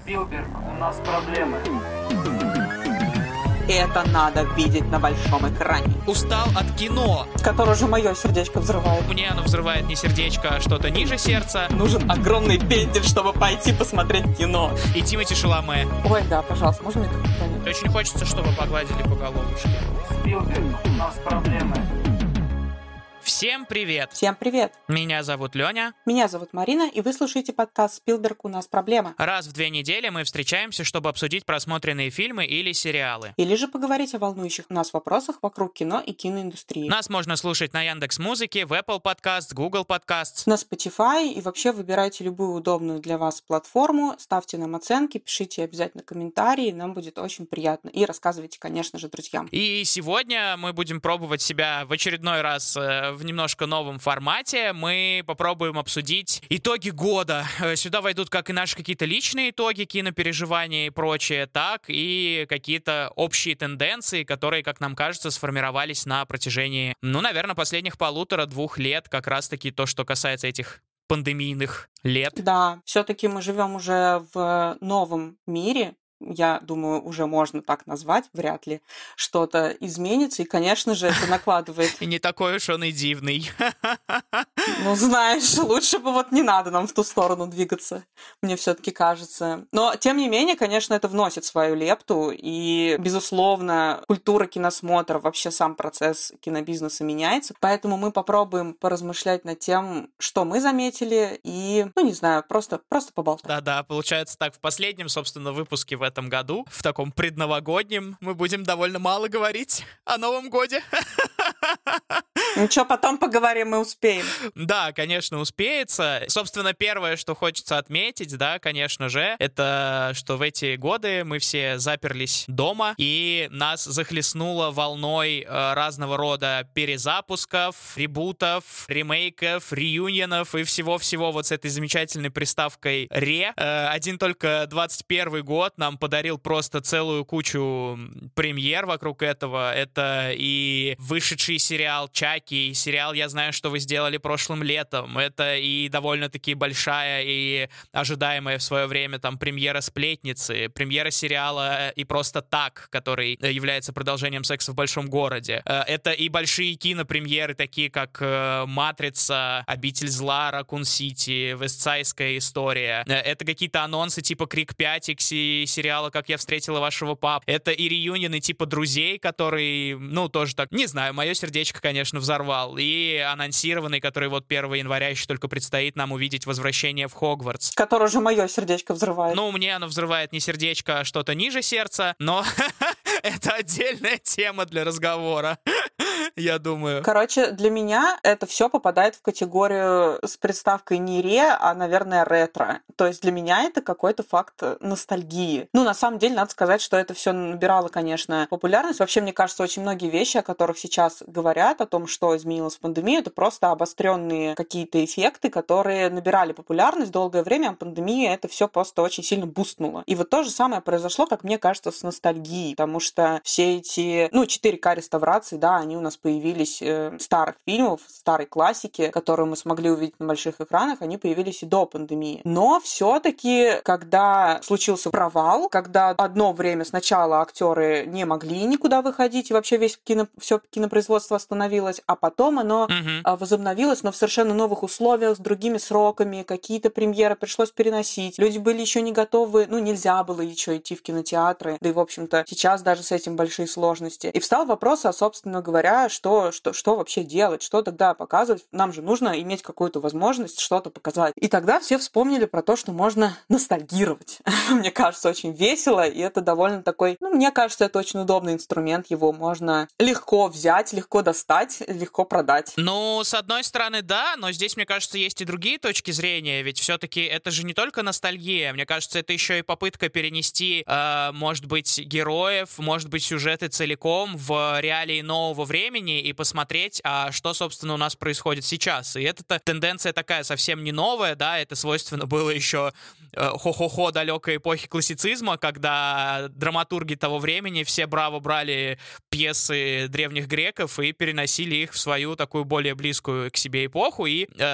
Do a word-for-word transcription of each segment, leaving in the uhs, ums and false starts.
Спилберг, у нас проблемы. Это надо видеть на большом экране. Устал от кино. Которое же мое сердечко взрывает. Мне оно взрывает не сердечко, а что-то ниже сердца. Нужен огромный пендель, чтобы пойти посмотреть кино. И Тимоти Шаломе. Ой, да, пожалуйста, можно мне так понять? Очень хочется, чтобы погладили по головушке. Спилберг, у нас проблемы. Всем привет! Всем привет! Меня зовут Леня. Меня зовут Марина, и вы слушаете подкаст «Спилберг, у нас проблема». Раз в две недели мы встречаемся, чтобы обсудить просмотренные фильмы или сериалы. Или же поговорить о волнующих нас вопросах вокруг кино и киноиндустрии. Нас можно слушать на Яндекс.Музыке, в Apple Podcasts, Google Podcasts. На Spotify, и вообще выбирайте любую удобную для вас платформу, ставьте нам оценки, пишите обязательно комментарии, нам будет очень приятно. И рассказывайте, конечно же, друзьям. И сегодня мы будем пробовать себя в очередной раз в немножко новом формате. Мы попробуем обсудить итоги года. Сюда войдут как и наши какие-то личные итоги, кинопереживания и прочее, так и какие-то общие тенденции, которые, как нам кажется, сформировались на протяжении, ну, наверное, последних полутора-двух лет, как раз-таки то, что касается этих пандемийных лет. Да, все-таки мы живем уже в новом мире. Я думаю, уже можно так назвать, вряд ли что-то изменится, и, конечно же, это накладывает... И не такой уж он и дивный. Ну, знаешь, лучше бы вот не надо нам в ту сторону двигаться, мне все-таки кажется. Но, тем не менее, конечно, это вносит свою лепту, и, безусловно, культура киносмотра, вообще сам процесс кинобизнеса меняется, поэтому мы попробуем поразмышлять над тем, что мы заметили, и, ну, не знаю, просто, просто поболтать. Да-да, получается так, в последнем, собственно, выпуске в этом году, в таком предновогоднем, мы будем довольно мало говорить о Новом годе. Ничего, потом поговорим, мы успеем. Да, конечно, успеется. Собственно, первое, что хочется отметить, да, конечно же, это что в эти годы мы все заперлись дома, и нас захлестнуло волной э, разного рода перезапусков, ребутов, ремейков, реюнионов и всего-всего вот с этой замечательной приставкой «ре». Э, один только двадцать первый год нам подарил просто целую кучу премьер вокруг этого. Это и вышедший сериал «Чаки», и сериал «Я знаю, что вы сделали прошлым летом». Это и довольно-таки большая и ожидаемая в свое время там премьера «Сплетницы», премьера сериала «И просто так», который является продолжением «Секса в большом городе». Это и большие кинопремьеры, такие как «Матрица», «Обитель зла», «Ракун Сити», «Вестсайдская история». Это какие-то анонсы типа «Крик пять» и сериала «Как я встретила вашего папу». Это и реюнионы типа «Друзей», который, ну, тоже так, не знаю, мое сердечко, конечно, взорвало. И анонсированный, который вот первого января еще только предстоит нам увидеть, «Возвращение в Хогвартс». Который же мое сердечко взрывает. Ну, мне оно взрывает не сердечко, а что-то ниже сердца, но это отдельная тема для разговора. Я думаю. Короче, для меня это все попадает в категорию с приставкой не ре, а, наверное, ретро. То есть для меня это какой-то факт ностальгии. Ну, на самом деле, надо сказать, что это все набирало, конечно, популярность. Вообще, мне кажется, очень многие вещи, о которых сейчас говорят, о том, что изменилось в пандемию, это просто обостренные какие-то эффекты, которые набирали популярность долгое время, а пандемия это все просто очень сильно бустнуло. И вот то же самое произошло, как мне кажется, с ностальгией, потому что все эти, ну, четыре ка реставрации, да, они у нас появились э, старых фильмов, старой классики, которые мы смогли увидеть на больших экранах, они появились и до пандемии. Но все-таки, когда случился провал, когда одно время сначала актеры не могли никуда выходить, и вообще весь кино, все кинопроизводство остановилось, а потом оно Uh-huh. возобновилось, но в совершенно новых условиях, с другими сроками, какие-то премьеры пришлось переносить. Люди были еще не готовы, ну, нельзя было еще идти в кинотеатры, да и, в общем-то, сейчас даже с этим большие сложности. И встал вопрос, а, собственно говоря, что, что, что вообще делать, что тогда показывать. Нам же нужно иметь какую-то возможность что-то показать. И тогда все вспомнили про то, что можно ностальгировать. Мне кажется, очень весело, и это довольно такой, ну, мне кажется, это очень удобный инструмент, его можно легко взять, легко достать, легко продать. Ну, с одной стороны, да, но здесь, мне кажется, есть и другие точки зрения, ведь все-таки это же не только ностальгия, мне кажется, это еще и попытка перенести, э, может быть, героев, может быть, сюжеты целиком в реалии нового времени и посмотреть, а что, собственно, у нас происходит сейчас. И эта тенденция такая совсем не новая, да, это свойственно было еще э, хо-хо-хо далекой эпохи классицизма, когда драматурги того времени все браво брали пьесы древних греков и переносили их в свою такую более близкую к себе эпоху, и э,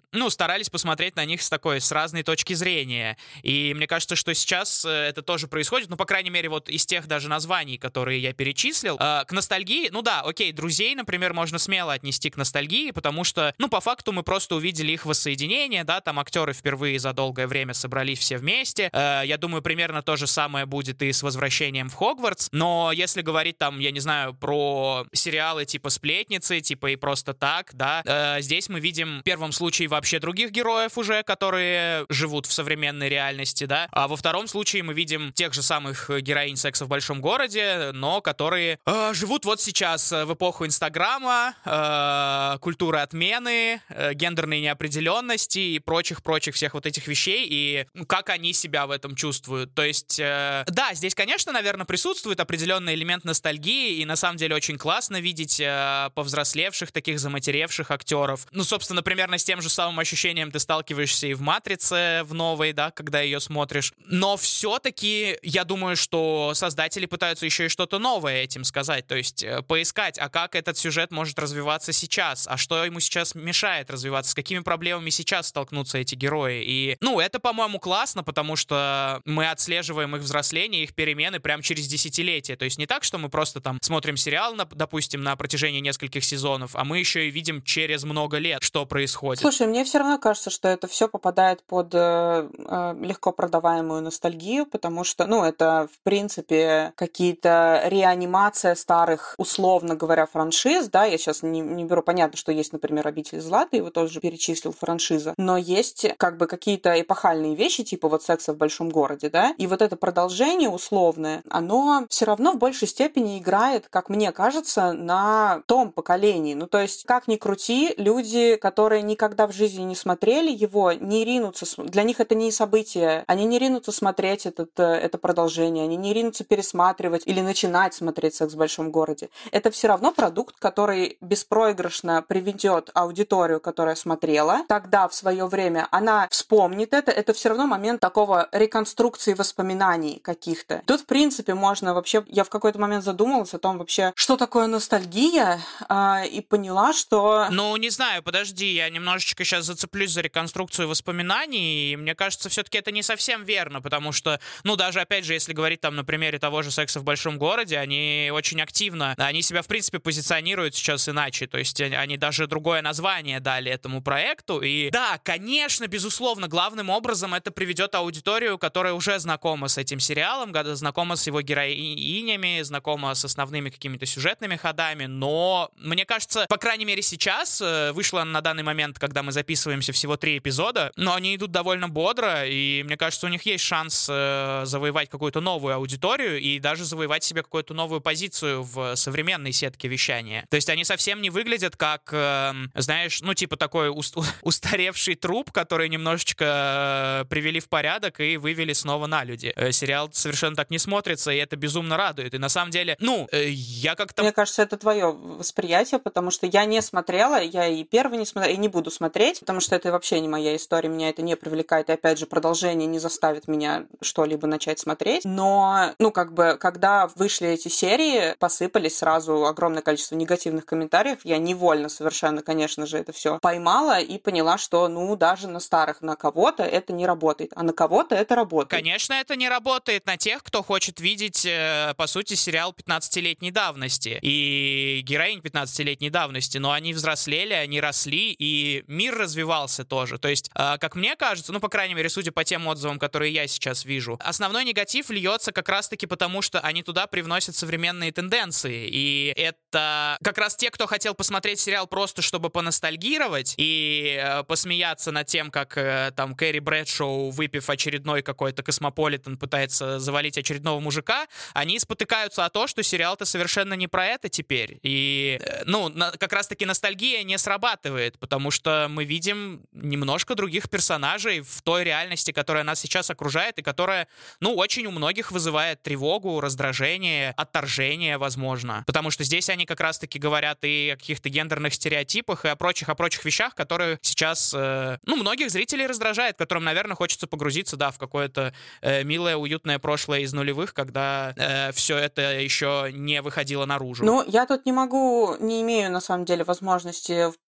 ну, старались посмотреть на них с такой, с разной точки зрения. И мне кажется, что сейчас это тоже происходит, ну, по крайней мере, вот из тех даже названий, которые я перечислил. Э, к ностальгии, ну да, окей, «Друзей», например, можно смело отнести к ностальгии, потому что, ну, по факту мы просто увидели их воссоединение, да, там актеры впервые за долгое время собрались все вместе. Э, я думаю, примерно то же самое будет и с «Возвращением в Хогвартс», но если говорить там, я не знаю, про сериалы типа «Сплетницы», типа «И просто так», да, э, здесь мы видим в первом случае вообще других героев уже, которые живут в современной реальности, да, а во втором случае мы видим тех же самых героинь «Секса в большом городе», но которые э, живут вот сейчас в эпоху Инстаграма, э, культуры отмены, э, гендерной неопределенности и прочих-прочих всех вот этих вещей, и как они себя в этом чувствуют. То есть, э, да, здесь, конечно, наверное, присутствует определенный элемент ностальгии, и на самом деле очень классно видеть э, повзрослевших, таких заматеревших актеров. Ну, собственно, примерно с тем же самым ощущением ты сталкиваешься и в «Матрице», в новой, да, когда ее смотришь. Но все-таки я думаю, что создатели пытаются еще и что-то новое этим сказать, то есть э, поискать, а как этот сюжет может развиваться сейчас, а что ему сейчас мешает развиваться, с какими проблемами сейчас столкнутся эти герои. И, ну, это, по-моему, классно, потому что мы отслеживаем их взросление, их перемены прямо через десятилетия. То есть не так, что мы просто там смотрим сериал, на, допустим, на протяжении нескольких сезонов, а мы еще и видим через много лет, что происходит. Слушай, мне все равно кажется, что это все попадает под э, э, легко продаваемую ностальгию, потому что, ну, это, в принципе, какие-то реанимация старых, условно говоря, франшиз, да, я сейчас не, не беру, понятно, что есть, например, «Обитель зла», ты его тоже перечислил, франшиза, но есть как бы какие-то эпохальные вещи, типа вот «Секса в большом городе», да, и вот это продолжение условное, оно все равно в большей степени играет, как мне кажется, на том поколении, ну, то есть, как ни крути, люди, которые никогда в жизни не смотрели его, не ринутся, для них это не событие, они не ринутся смотреть этот, это продолжение, они не ринутся пересматривать или начинать смотреть «Секс в большом городе». Это все равно продукт, который беспроигрышно приведет аудиторию, которая смотрела. Тогда, в свое время, она вспомнит это. Это все равно момент такого реконструкции воспоминаний каких-то. Тут, в принципе, можно вообще... Я в какой-то момент задумалась о том вообще, что такое ностальгия, э, и поняла, что... Ну, не знаю, подожди, я немножечко сейчас зацеплюсь за реконструкцию воспоминаний, и мне кажется, все-таки это не совсем верно, потому что, ну, даже, опять же, если говорить там на примере того же «Секса в большом городе», они очень активно, они себя, в принципе, позиционируют сейчас иначе, то есть они даже другое название дали этому проекту, и да, конечно, безусловно, главным образом это приведет аудиторию, которая уже знакома с этим сериалом, знакома с его героинями, знакома с основными какими-то сюжетными ходами, но, мне кажется, по крайней мере сейчас, вышло на данный момент, когда мы записываемся, всего три эпизода, но они идут довольно бодро, и мне кажется, у них есть шанс э, завоевать какую-то новую аудиторию и даже завоевать себе какую-то новую позицию в современной сетке вещания. То есть они совсем не выглядят как, э, знаешь, ну типа такой уст- устаревший труп, который немножечко э, привели в порядок и вывели снова на люди. Э, сериал совершенно так не смотрится, и это безумно радует. И на самом деле, ну, э, я как-то... Мне кажется, это твое восприятие, потому что я не смотрела, я и первый не смотрела, и не буду смотреть, потому что это вообще не моя история, меня это не привлекает, и опять же, продолжение не заставит меня что-либо начать смотреть. Но, ну, как бы, когда вышли эти серии, посыпались сразу огромное количество негативных комментариев, я невольно совершенно, конечно же, это все поймала и поняла, что, ну, даже на старых, на кого-то это не работает, а на кого-то это работает. Конечно, это не работает на тех, кто хочет видеть, э, по сути, сериал пятнадцатилетней давности и героинь пятнадцатилетней давности, но они взрослели, они росли, и мир развивался тоже. То есть, э, как мне кажется, ну, по крайней мере, судя по тем отзывам, которые я сейчас вижу, основной негатив льется как раз-таки потому, что они туда привносят современные тенденции, и это как раз те, кто хотел посмотреть сериал просто, чтобы поностальгировать и э, посмеяться над тем, как э, там Кэрри Брэдшоу, выпив очередной какой-то Космополитен, пытается завалить очередного мужика, они спотыкаются о том, что сериал-то совершенно не про это теперь. И, э, ну, на, как раз-таки ностальгия не срабатывает, потому что мы видим немножко других персонажей в той реальности, которая нас сейчас окружает, и которая, ну, очень у многих вызывает тревогу, раздражение, отторжение, возможно. Потому что здесь они как раз-таки говорят и о каких-то гендерных стереотипах, и о прочих, о прочих вещах, которые сейчас, э, ну, многих зрителей раздражает, которым, наверное, хочется погрузиться, да, в какое-то э, милое, уютное прошлое из нулевых, когда э, все это еще не выходило наружу. Ну, я тут не могу, не имею, на самом деле, возможности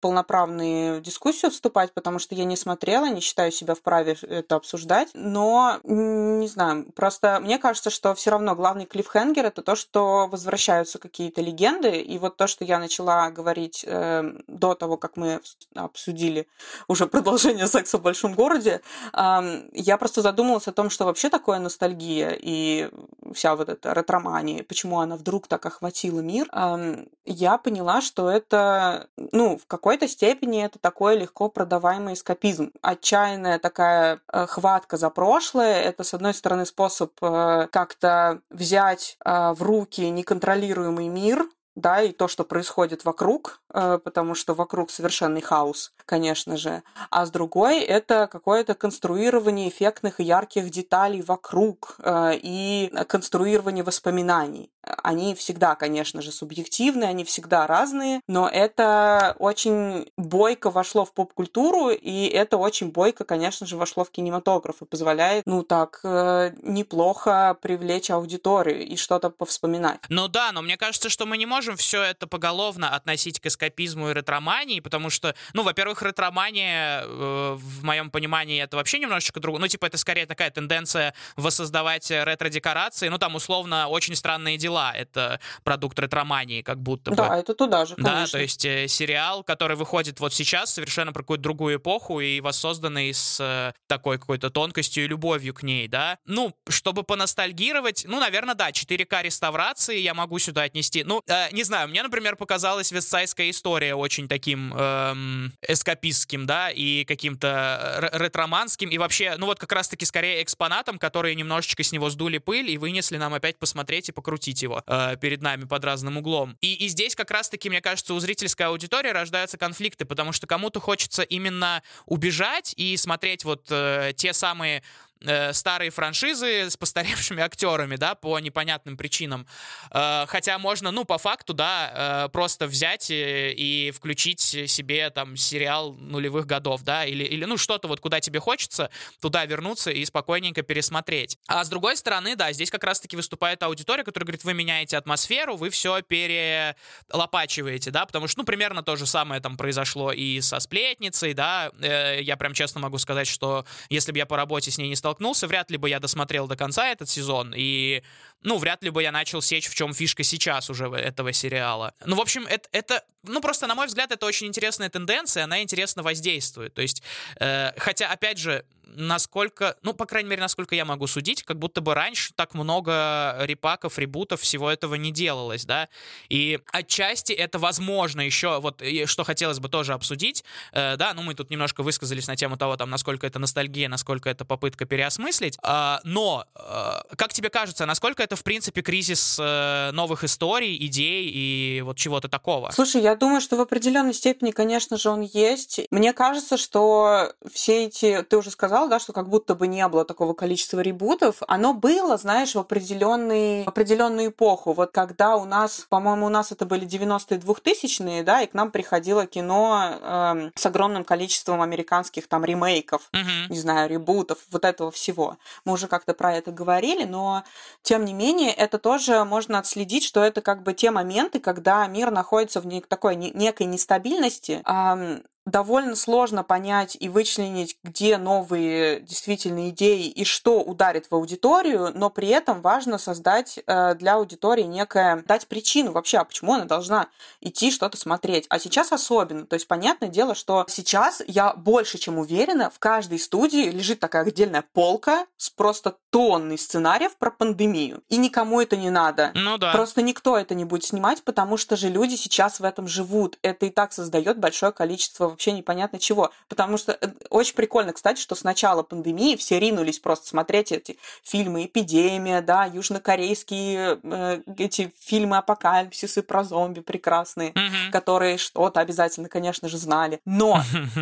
полноправную дискуссию вступать, потому что я не смотрела, не считаю себя вправе это обсуждать, но не знаю, просто мне кажется, что все равно главный клиффхенгер — это то, что возвращаются какие-то легенды, и вот то, что я начала говорить э, до того, как мы обсудили уже продолжение «Секса в большом городе», э, я просто задумалась о том, что вообще такое ностальгия и вся вот эта ретромания, почему она вдруг так охватила мир. Э, я поняла, что это, ну, в какой-то степени это такой легко продаваемый эскапизм. Отчаянная такая э, хватка за прошлое — это, с одной стороны, способ э, как-то взять э, в руки неконтролируемый мир, да, и то, что происходит вокруг, э, потому что вокруг совершенный хаос, конечно же. А с другой — это какое-то конструирование эффектных и ярких деталей вокруг э, и конструирование воспоминаний. Они всегда, конечно же, субъективны, они всегда разные, но это очень бойко вошло в поп-культуру, и это очень бойко, конечно же, вошло в кинематограф и позволяет, ну так, э, неплохо привлечь аудиторию и что-то повспоминать. Ну да, но мне кажется, что мы не можем все это поголовно относить к эскапизму и ретромании, потому что, ну, во-первых, ретромания, э, в моем понимании, это вообще немножечко другое. Ну, типа, это скорее такая тенденция воссоздавать ретро-декорации. Ну, там, условно, «Очень странные дела» — это продукт ретромании, как будто бы. Да, это туда же, конечно. Да, то есть э, сериал, который выходит вот сейчас, совершенно про какую-то другую эпоху и воссозданный с э, такой какой-то тонкостью и любовью к ней, да. Ну, чтобы поностальгировать, ну, наверное, да, четыре ка реставрации я могу сюда отнести. Ну, э, не знаю, мне, например, показалась «Вестсайдская история» очень таким эм, эскапистским, да, и каким-то ретроманским, и вообще, ну, вот как раз-таки скорее экспонатом, которые немножечко с него сдули пыль и вынесли нам опять посмотреть и покрутить его э, перед нами под разным углом. И, и здесь как раз-таки, мне кажется, у зрительской аудитории рождаются конфликты, потому что кому-то хочется именно убежать и смотреть вот э, те самые старые франшизы с постаревшими актерами, да, по непонятным причинам. Хотя можно, ну, по факту, да, просто взять и включить себе там сериал нулевых годов, да, или, или ну, что-то вот куда тебе хочется, туда вернуться и спокойненько пересмотреть. А с другой стороны, да, здесь как раз-таки выступает аудитория, которая говорит, вы меняете атмосферу, вы все перелопачиваете, да, потому что, ну, примерно то же самое там произошло и со «Сплетницей», да, я прям честно могу сказать, что если бы я по работе с ней не столкнулся, вряд ли бы я досмотрел до конца этот сезон, и, ну, вряд ли бы я начал сечь, в чем фишка сейчас уже этого сериала. Ну, в общем, это, это ну, просто, на мой взгляд, это очень интересная тенденция, она интересно воздействует, то есть, э, хотя, опять же, насколько, ну, по крайней мере, насколько я могу судить, как будто бы раньше так много репаков, ребутов, всего этого не делалось, да, и отчасти это возможно еще, вот, что хотелось бы тоже обсудить, э, да, ну, мы тут немножко высказались на тему того, там, насколько это ностальгия, насколько это попытка переосмыслить, э, но, э, как тебе кажется, насколько это, в принципе, кризис э, новых историй, идей и вот чего-то такого? Слушай, я думаю, что в определенной степени, конечно же, он есть. Мне кажется, что все эти, ты уже сказал, да, что как будто бы не было такого количества ребутов. Оно было, знаешь, в определенный, в определенную эпоху. Вот когда у нас, по-моему, у нас это были девяностые, двухтысячные, да, и к нам приходило кино э, с огромным количеством американских там ремейков, Mm-hmm. не знаю, ребутов, вот этого всего. Мы уже как-то про это говорили, но тем не менее это тоже можно отследить, что это как бы те моменты, когда мир находится в такой некой нестабильности. э, Довольно сложно понять и вычленить, где новые действительно идеи и что ударит в аудиторию, но при этом важно создать э, для аудитории некое, дать причину вообще, а почему она должна идти что-то смотреть. А сейчас особенно. То есть, понятное дело, что сейчас я больше чем уверена, в каждой студии лежит такая отдельная полка с просто тонной сценариев про пандемию. И никому это не надо. Ну да. Просто никто это не будет снимать, потому что же люди сейчас в этом живут. Это и так создает большое количество вообще непонятно чего. Потому что очень прикольно, кстати, что с начала пандемии все ринулись просто смотреть эти фильмы «Эпидемия», да, южнокорейские э, эти фильмы апокалипсисы про зомби прекрасные, Mm-hmm. которые что-то обязательно, конечно же, знали. Но,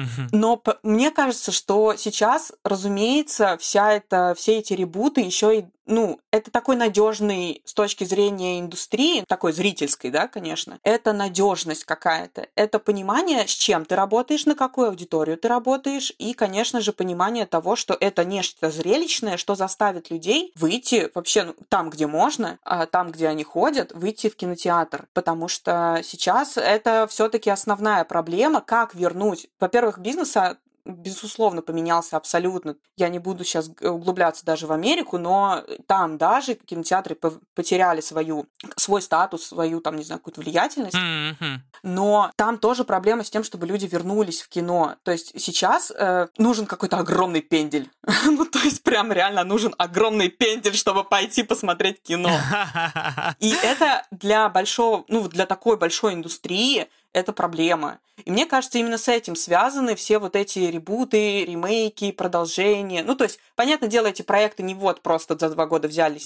но п- мне кажется, что сейчас, разумеется, вся эта, все эти ребуты еще и ну, это такой надежный с точки зрения индустрии, такой зрительской, да, конечно, это надежность какая-то, это понимание, с чем ты работаешь, на какую аудиторию ты работаешь, и, конечно же, понимание того, что это нечто зрелищное, что заставит людей выйти вообще ну, там, где можно, там, где они ходят, выйти в кинотеатр, потому что сейчас это все-таки основная проблема, как вернуть, во-первых, бизнеса безусловно, поменялся абсолютно. Я не буду сейчас углубляться даже в Америку, но там даже кинотеатры потеряли свою, свой статус, свою, там, не знаю, какую-то влиятельность. Mm-hmm. Но там тоже проблема с тем, чтобы люди вернулись в кино. То есть сейчас э, нужен какой-то огромный пендель. Ну, то есть прям реально нужен огромный пендель, чтобы пойти посмотреть кино. И это для большого, ну, для такой большой индустрии это проблема. И мне кажется, именно с этим связаны все вот эти ребуты, ремейки, продолжения. Ну, то есть, понятное дело, эти проекты не вот просто за два года взялись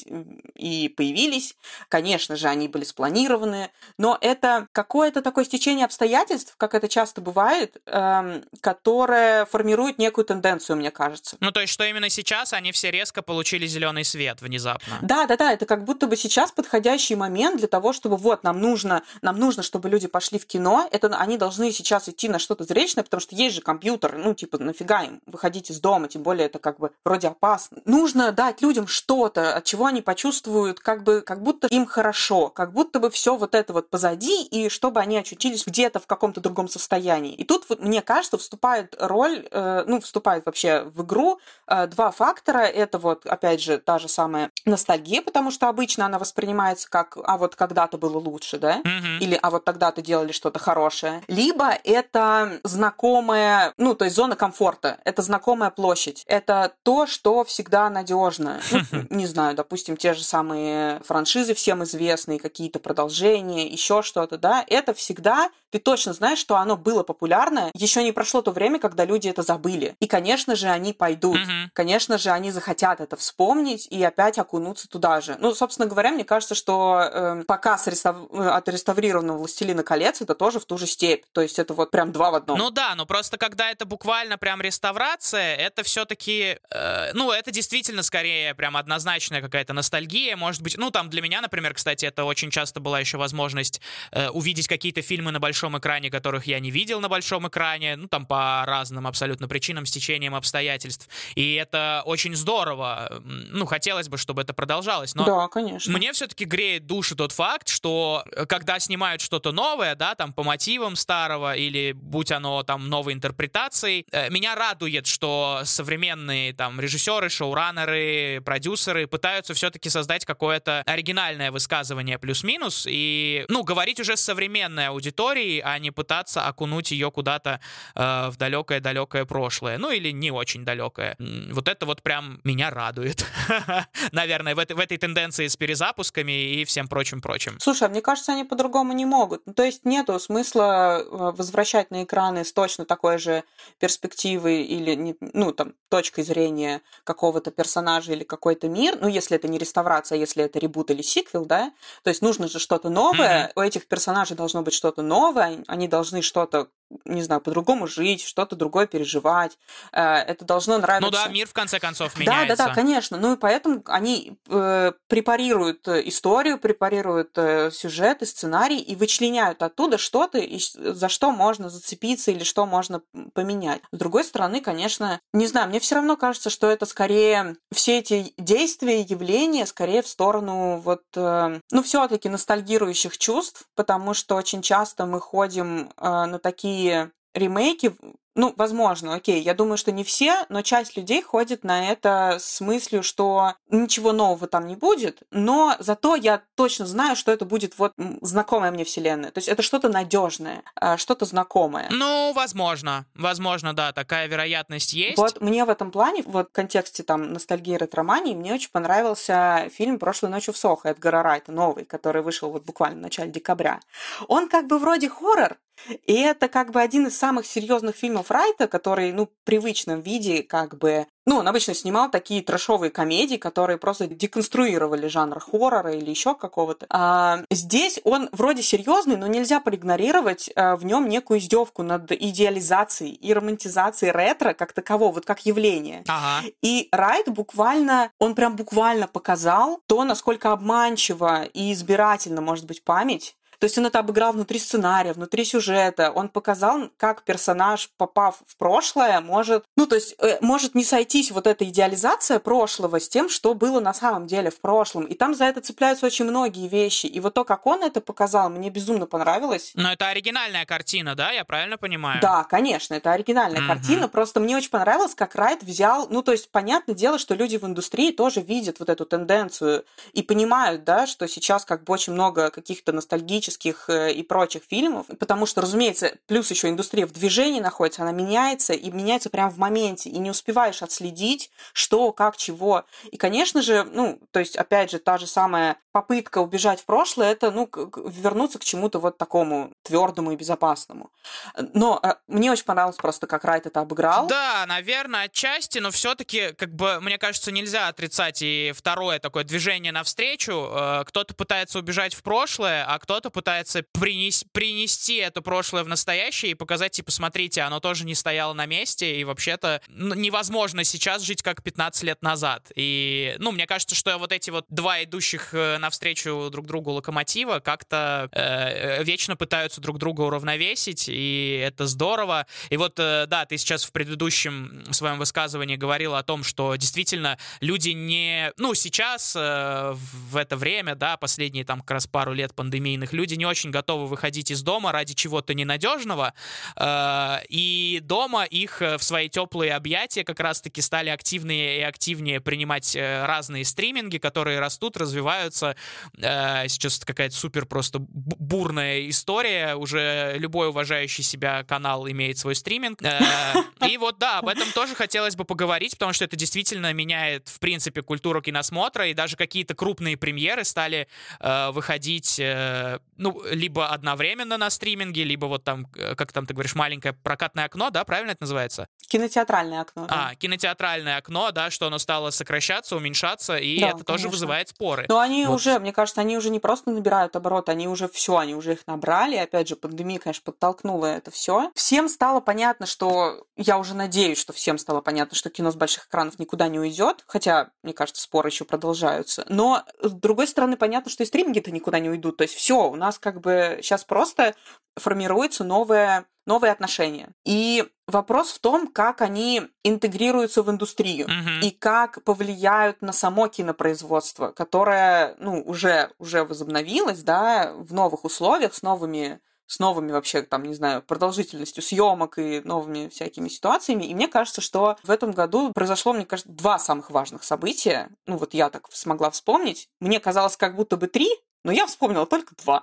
и появились. Конечно же, они были спланированы, но это какое-то такое стечение обстоятельств, как это часто бывает, эм, которое формирует некую тенденцию, мне кажется. Ну, то есть, что именно сейчас они все резко получили зеленый свет внезапно. Да, да, да, это как будто бы сейчас подходящий момент для того, чтобы вот нам нужно, нам нужно, чтобы люди пошли в кино. Это они должны сейчас идти на что-то зрелищное, потому что есть же компьютер, ну, типа, нафига им выходить из дома, тем более это как бы вроде опасно. Нужно дать людям что-то, от чего они почувствуют, как бы, как будто им хорошо, как будто бы все вот это вот позади, и чтобы они очутились где-то в каком-то другом состоянии. И тут, вот, мне кажется, вступает роль, э, ну, вступает вообще в игру э, два фактора. Это вот, опять же, та же самая ностальгия, потому что обычно она воспринимается как, а вот когда-то было лучше, да? Mm-hmm. Или, а вот тогда-то делали что-то хорошее. Либо это знакомая, ну, то есть зона комфорта, это знакомая площадь, это то, что всегда надежно. Ну, не знаю, допустим, те же самые франшизы всем известные, какие-то продолжения, еще что-то, да, это всегда, ты точно знаешь, что оно было популярно, еще не прошло то время, когда люди это забыли. И, конечно же, они пойдут, Mm-hmm. конечно же, они захотят это вспомнить и опять окунуться туда же. Ну, собственно говоря, мне кажется, что э, показ рестав... отреставрированного «Властелина колец» это тоже в ту же степь. То есть это вот прям два в одном. Ну да, но просто когда это буквально прям реставрация, это все-таки, э, ну, это действительно скорее прям однозначная какая-то ностальгия, может быть. Ну, там для меня, например, кстати, это очень часто была еще возможность э, увидеть какие-то фильмы на большом экране, которых я не видел на большом экране, ну, там по разным абсолютно причинам, стечениям обстоятельств. И это очень здорово. Ну, хотелось бы, чтобы это продолжалось. Но да, конечно. Мне все-таки греет душу тот факт, что когда снимают что-то новое, да, там по мотивам старого или будь оно там новой интерпретацией, э, меня радует, что современные там режиссеры, шоураннеры, продюсеры пытаются все-таки создать какое-то оригинальное высказывание плюс-минус и, ну, говорить уже с современной аудиторией, а не пытаться окунуть ее куда-то э, в далекое-далекое прошлое. Ну, или не очень далекое. Вот это вот прям меня радует. Наверное, в этой, в этой тенденции с перезапусками и всем прочим-прочим. Слушай, а мне кажется, они по-другому не могут. Ну, то есть нету смысла возвращать на экраны с точно такой же перспективой или, ну, там, точкой зрения какого-то персонажа или какой-то мир, ну, если это не реставрация, если это ребут или сиквел, да, то есть нужно же что-то новое, mm-hmm. у этих персонажей должно быть что-то новое, они должны что-то, не знаю, по-другому жить, что-то другое переживать, это должно нравиться. Ну да, мир в конце концов меняется. Да, да, да, конечно, ну и поэтому они э, препарируют историю, препарируют э, сюжет и сценарий и вычленяют оттуда что-то, и за что можно зацепиться или что можно поменять. С другой стороны, конечно, не знаю, мне все равно кажется, что это скорее все эти действия, явления скорее в сторону вот, э, ну, все-таки ностальгирующих чувств, потому что очень часто мы ходим э, на такие ремейки. Ну, возможно, окей, я думаю, что не все, но часть людей ходит на это с мыслью, что ничего нового там не будет, но зато я точно знаю, что это будет вот знакомая мне вселенная. То есть это что-то надежное, что-то знакомое. Ну, возможно. Возможно, да, такая вероятность есть. Вот мне в этом плане, вот в контексте там ностальгии ретромании, мне очень понравился фильм «Прошлой ночью в Сохо» Эдгара Райта, новый, который вышел вот буквально в начале декабря. Он как бы вроде хоррор, и это как бы один из самых серьезных фильмов фильмов Райта, который, ну, в привычном виде, как бы... Ну, он обычно снимал такие трэшовые комедии, которые просто деконструировали жанр хоррора или еще какого-то. А здесь он вроде серьезный, но нельзя проигнорировать а, в нем некую издевку над идеализацией и романтизацией ретро как такового, вот как явление. Ага. И Райт буквально, он прям буквально показал то, насколько обманчиво и избирательно может быть память. То есть он это обыграл внутри сценария, внутри сюжета. Он показал, как персонаж, попав в прошлое, может... Ну, то есть э, может не сойтись вот эта идеализация прошлого с тем, что было на самом деле в прошлом. И там за это цепляются очень многие вещи. И вот то, как он это показал, мне безумно понравилось. Но это оригинальная картина, да? Я правильно понимаю? Да, конечно, это оригинальная mm-hmm. картина. Просто мне очень понравилось, как Райт взял... Ну, то есть понятное дело, что люди в индустрии тоже видят вот эту тенденцию и понимают, да, что сейчас как бы очень много каких-то ностальгических и прочих фильмов, потому что, разумеется, плюс еще индустрия в движении находится, она меняется, и меняется прямо в моменте, и не успеваешь отследить, что, как, чего. И, конечно же, ну, то есть, опять же, та же самая попытка убежать в прошлое, это, ну, вернуться к чему-то вот такому твердому и безопасному. Но э, мне очень понравилось просто, как Райт это обыграл. Да, наверное, отчасти, но все-таки, как бы, мне кажется, нельзя отрицать и второе такое движение навстречу. Э, кто-то пытается убежать в прошлое, а кто-то пытается принес, принести это прошлое в настоящее и показать, типа, смотрите, оно тоже не стояло на месте, и вообще-то невозможно сейчас жить как пятнадцать лет назад. И, ну, мне кажется, что вот эти вот два идущих навстречу друг другу локомотива как-то э, вечно пытаются друг друга уравновесить, и это здорово. И вот, э, да, ты сейчас в предыдущем своем высказывании говорила о том, что действительно люди не... Ну, сейчас, э, в это время, да, последние там как раз пару лет пандемийных, люди не очень готовы выходить из дома ради чего-то ненадежного, э, и дома их в свои теплые объятия как раз-таки стали активнее и активнее принимать э, разные стриминги, которые растут, развиваются. Э, сейчас это какая-то супер просто бурная история, уже любой уважающий себя канал имеет свой стриминг. Э, и вот, да, об этом тоже хотелось бы поговорить, потому что это действительно меняет, в принципе, культуру киносмотра, и даже какие-то крупные премьеры стали э, выходить, э, ну, либо одновременно на стриминге, либо вот там, как там ты говоришь, маленькое прокатное окно, да, правильно это называется? Кинотеатральное окно. Да. А, кинотеатральное окно, да, что оно стало сокращаться, уменьшаться, и да, это тоже конечно. вызывает споры. Но они вот. уже, мне кажется, они уже не просто набирают обороты, они уже все, они уже их набрали. Опять же, пандемия, конечно, подтолкнула это все. Всем стало понятно, что... Я уже надеюсь, что всем стало понятно, что кино с больших экранов никуда не уйдет, хотя, мне кажется, споры еще продолжаются. Но, с другой стороны, понятно, что и стриминги-то никуда не уйдут. То есть все, у нас как бы сейчас просто формируется новое... новые отношения. И вопрос в том, как они интегрируются в индустрию Mm-hmm. и как повлияют на само кинопроизводство, которое, ну, уже, уже возобновилось, да, в новых условиях, с новыми, с новыми вообще, там, не знаю, продолжительностью съемок и новыми всякими ситуациями. И мне кажется, что в этом году произошло, мне кажется, два самых важных события. Ну, вот я так смогла вспомнить. Мне казалось, как будто бы три, но я вспомнила только два.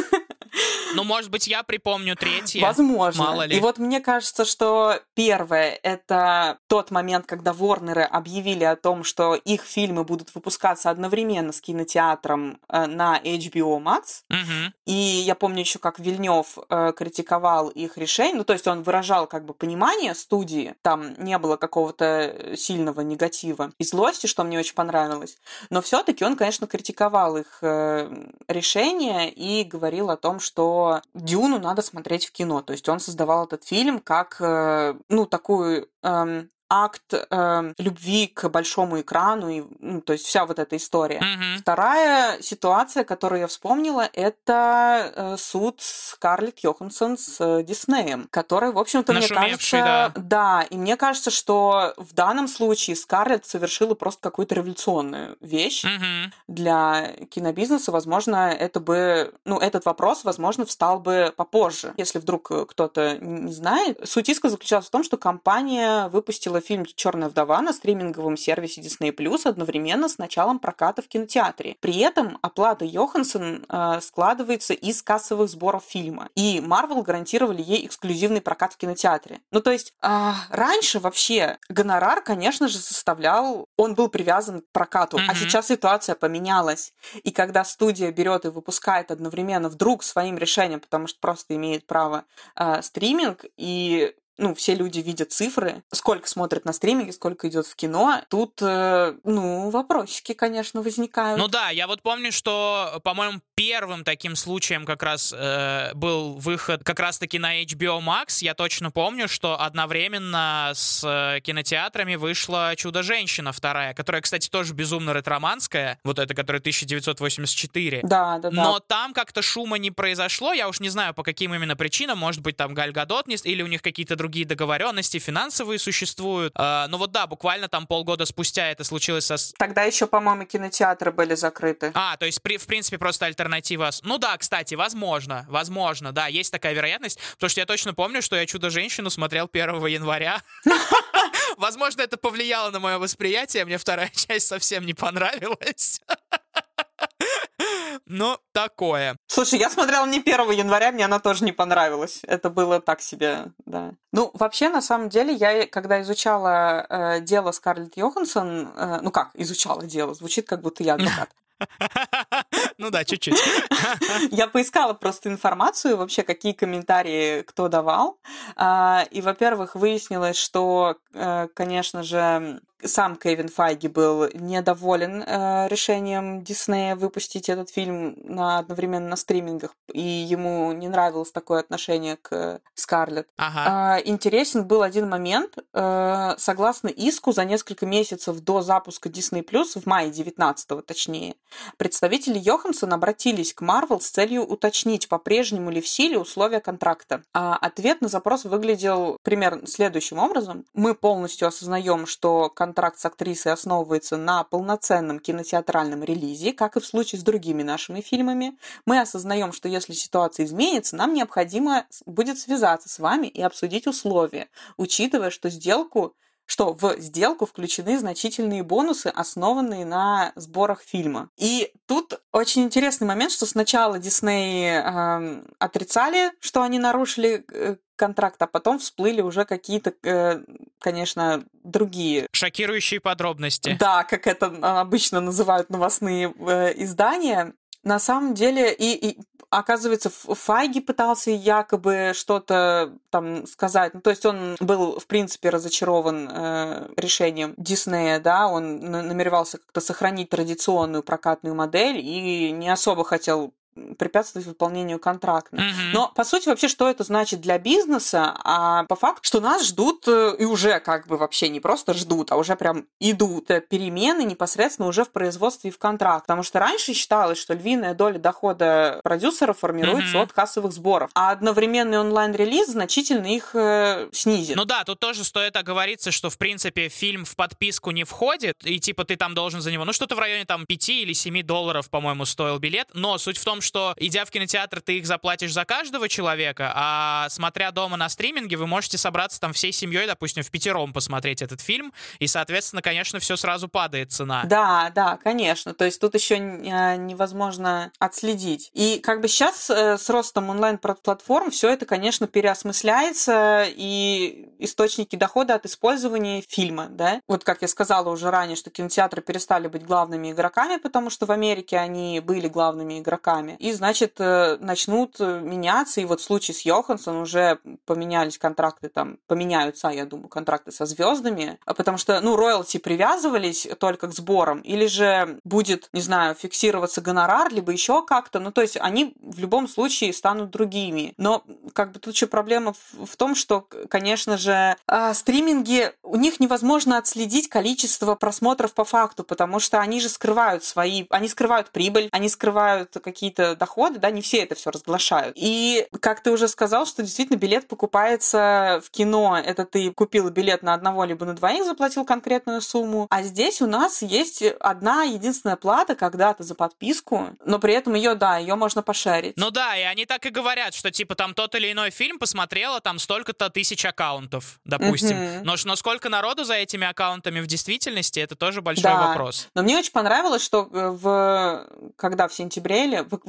Ну, может быть, я припомню третье. Возможно. Мало ли. И вот мне кажется, что первое — это тот момент, когда Ворнеры объявили о том, что их фильмы будут выпускаться одновременно с кинотеатром э, на эйч би о Max. Угу. И я помню еще, как Вильнёв э, критиковал их решение. Ну, то есть он выражал как бы понимание студии. Там не было какого-то сильного негатива и злости, что мне очень понравилось. Но все-таки он, конечно, критиковал их э, решение и говорил о том, что Дюну надо смотреть в кино. То есть он создавал этот фильм как, э, ну, такую... Э, акт э, любви к большому экрану, и, ну, то есть вся вот эта история. Mm-hmm. Вторая ситуация, которую я вспомнила, это э, суд Скарлетт Йоханссон с э, Диснеем, который, в общем-то, мне кажется... Да. да, и мне кажется, что в данном случае Скарлетт совершила просто какую-то революционную вещь Mm-hmm. для кинобизнеса. Возможно, это бы... Ну, этот вопрос, возможно, встал бы попозже. Если вдруг кто-то не знает. Суть иска заключалась в том, что компания выпустила фильм «Черная вдова» на стриминговом сервисе Disney плюс одновременно с началом проката в кинотеатре. При этом оплата Йоханссон э, складывается из кассовых сборов фильма. И Marvel гарантировали ей эксклюзивный прокат в кинотеатре. Ну, то есть э, раньше вообще гонорар, конечно же, составлял... Он был привязан к прокату. Mm-hmm. А сейчас ситуация поменялась. И когда студия берет и выпускает одновременно вдруг своим решением, потому что просто имеет право э, стриминг, и ну, все люди видят цифры, сколько смотрят на стриминге, сколько идет в кино. Тут, э, ну, вопросики, конечно, возникают. Ну да, я вот помню, что, по-моему, первым таким случаем как раз э, был выход как раз-таки на эйч би о Max. Я точно помню, что одновременно с э, кинотеатрами вышла «Чудо-женщина» вторая, которая, кстати, тоже безумно ретроманская, вот эта, которая тысяча девятьсот восемьдесят четыре. Да, да, да. Но там как-то шума не произошло, я уж не знаю, по каким именно причинам, может быть, там Галь Гадот не... или у них какие-то другие договоренности финансовые существуют. Э, ну вот да, буквально там полгода спустя это случилось со... Тогда еще, по-моему, кинотеатры были закрыты. А, то есть, при, в принципе, просто альтернатива... Ну да, кстати, возможно, возможно, да, есть такая вероятность, потому что я точно помню, что я «Чудо-женщину» смотрел первого января. Возможно, это повлияло на мое восприятие, мне вторая часть совсем не понравилась. Ну, такое. Слушай, я смотрела не первого января, мне она тоже не понравилась. Это было так себе, да. Ну, вообще, на самом деле, я, когда изучала э, дело Скарлетт Йоханссон, э, ну как, изучала дело, звучит, как будто я адвокат. Ну да, чуть-чуть. Я поискала просто информацию, вообще, какие комментарии кто давал. И, во-первых, выяснилось, что, конечно же, сам Кевин Файги был недоволен э, решением Диснея выпустить этот фильм на, одновременно на стримингах, и ему не нравилось такое отношение к Скарлетт. Ага. Э, интересен был один момент. Э, согласно иску, за несколько месяцев до запуска Disney+, в мае девятнадцатого точнее, представители Йоханссон обратились к Marvel с целью уточнить, по-прежнему ли в силе условия контракта. А ответ на запрос выглядел примерно следующим образом. Мы полностью осознаем, что контракт Контракт с актрисой основывается на полноценном кинотеатральном релизе, как и в случае с другими нашими фильмами. Мы осознаем, что если ситуация изменится, нам необходимо будет связаться с вами и обсудить условия, учитывая, что сделку что в сделку включены значительные бонусы, основанные на сборах фильма. И тут очень интересный момент, что сначала Дисней э, отрицали, что они нарушили э, контракт, а потом всплыли уже какие-то, э, конечно, другие... Шокирующие подробности. Да, как это обычно называют новостные э, издания. На самом деле, и, и оказывается, Файги пытался якобы что-то там сказать. Ну, то есть он был, в принципе, разочарован э, решением Диснея, да, он намеревался как-то сохранить традиционную прокатную модель и не особо хотел препятствовать выполнению контракта. Mm-hmm. Но, по сути, вообще, что это значит для бизнеса? А по факту, что нас ждут, и уже как бы вообще не просто ждут, а уже прям идут перемены непосредственно уже в производстве и в контракт. Потому что раньше считалось, что львиная доля дохода продюсера формируется mm-hmm. от кассовых сборов, а одновременный онлайн-релиз значительно их э, снизит. Ну да, тут тоже стоит оговориться, что, в принципе, фильм в подписку не входит, и типа ты там должен за него, ну что-то в районе там пяти или семи долларов, по-моему, стоил билет, но суть в том, что, идя в кинотеатр, ты их заплатишь за каждого человека, а смотря дома на стриминге, вы можете собраться там всей семьей, допустим, в пятером посмотреть этот фильм, и, соответственно, конечно, все сразу падает цена. Да, да, конечно. То есть тут еще невозможно отследить. И как бы сейчас с ростом онлайн-платформ все это, конечно, переосмысляется, и источники дохода от использования фильма, да. Вот как я сказала уже ранее, что кинотеатры перестали быть главными игроками, потому что в Америке они были главными игроками. И, значит, начнут меняться. И вот в случае с Йоханссон уже поменялись контракты, там, поменяются, я думаю, контракты со звездами, потому что, ну, роялти привязывались только к сборам, или же будет, не знаю, фиксироваться гонорар, либо еще как-то. Ну, то есть они в любом случае станут другими. Но, как бы, тут еще проблема в, в том, что, конечно же, э, стриминги, у них невозможно отследить количество просмотров по факту, потому что они же скрывают свои, они скрывают прибыль, они скрывают какие-то доходы, да, не все это все разглашают. И, как ты уже сказал, что действительно билет покупается в кино, это ты купил билет на одного либо на двоих, заплатил конкретную сумму, а здесь у нас есть одна единственная плата когда-то за подписку, но при этом ее, да, ее можно пошарить. Ну да, и они так и говорят, что типа там тот или иной фильм посмотрело там столько-то тысяч аккаунтов, допустим. Uh-huh. Но, но сколько народу за этими аккаунтами в действительности, это тоже большой да. вопрос. Но мне очень понравилось, что в, когда в сентябре или в, в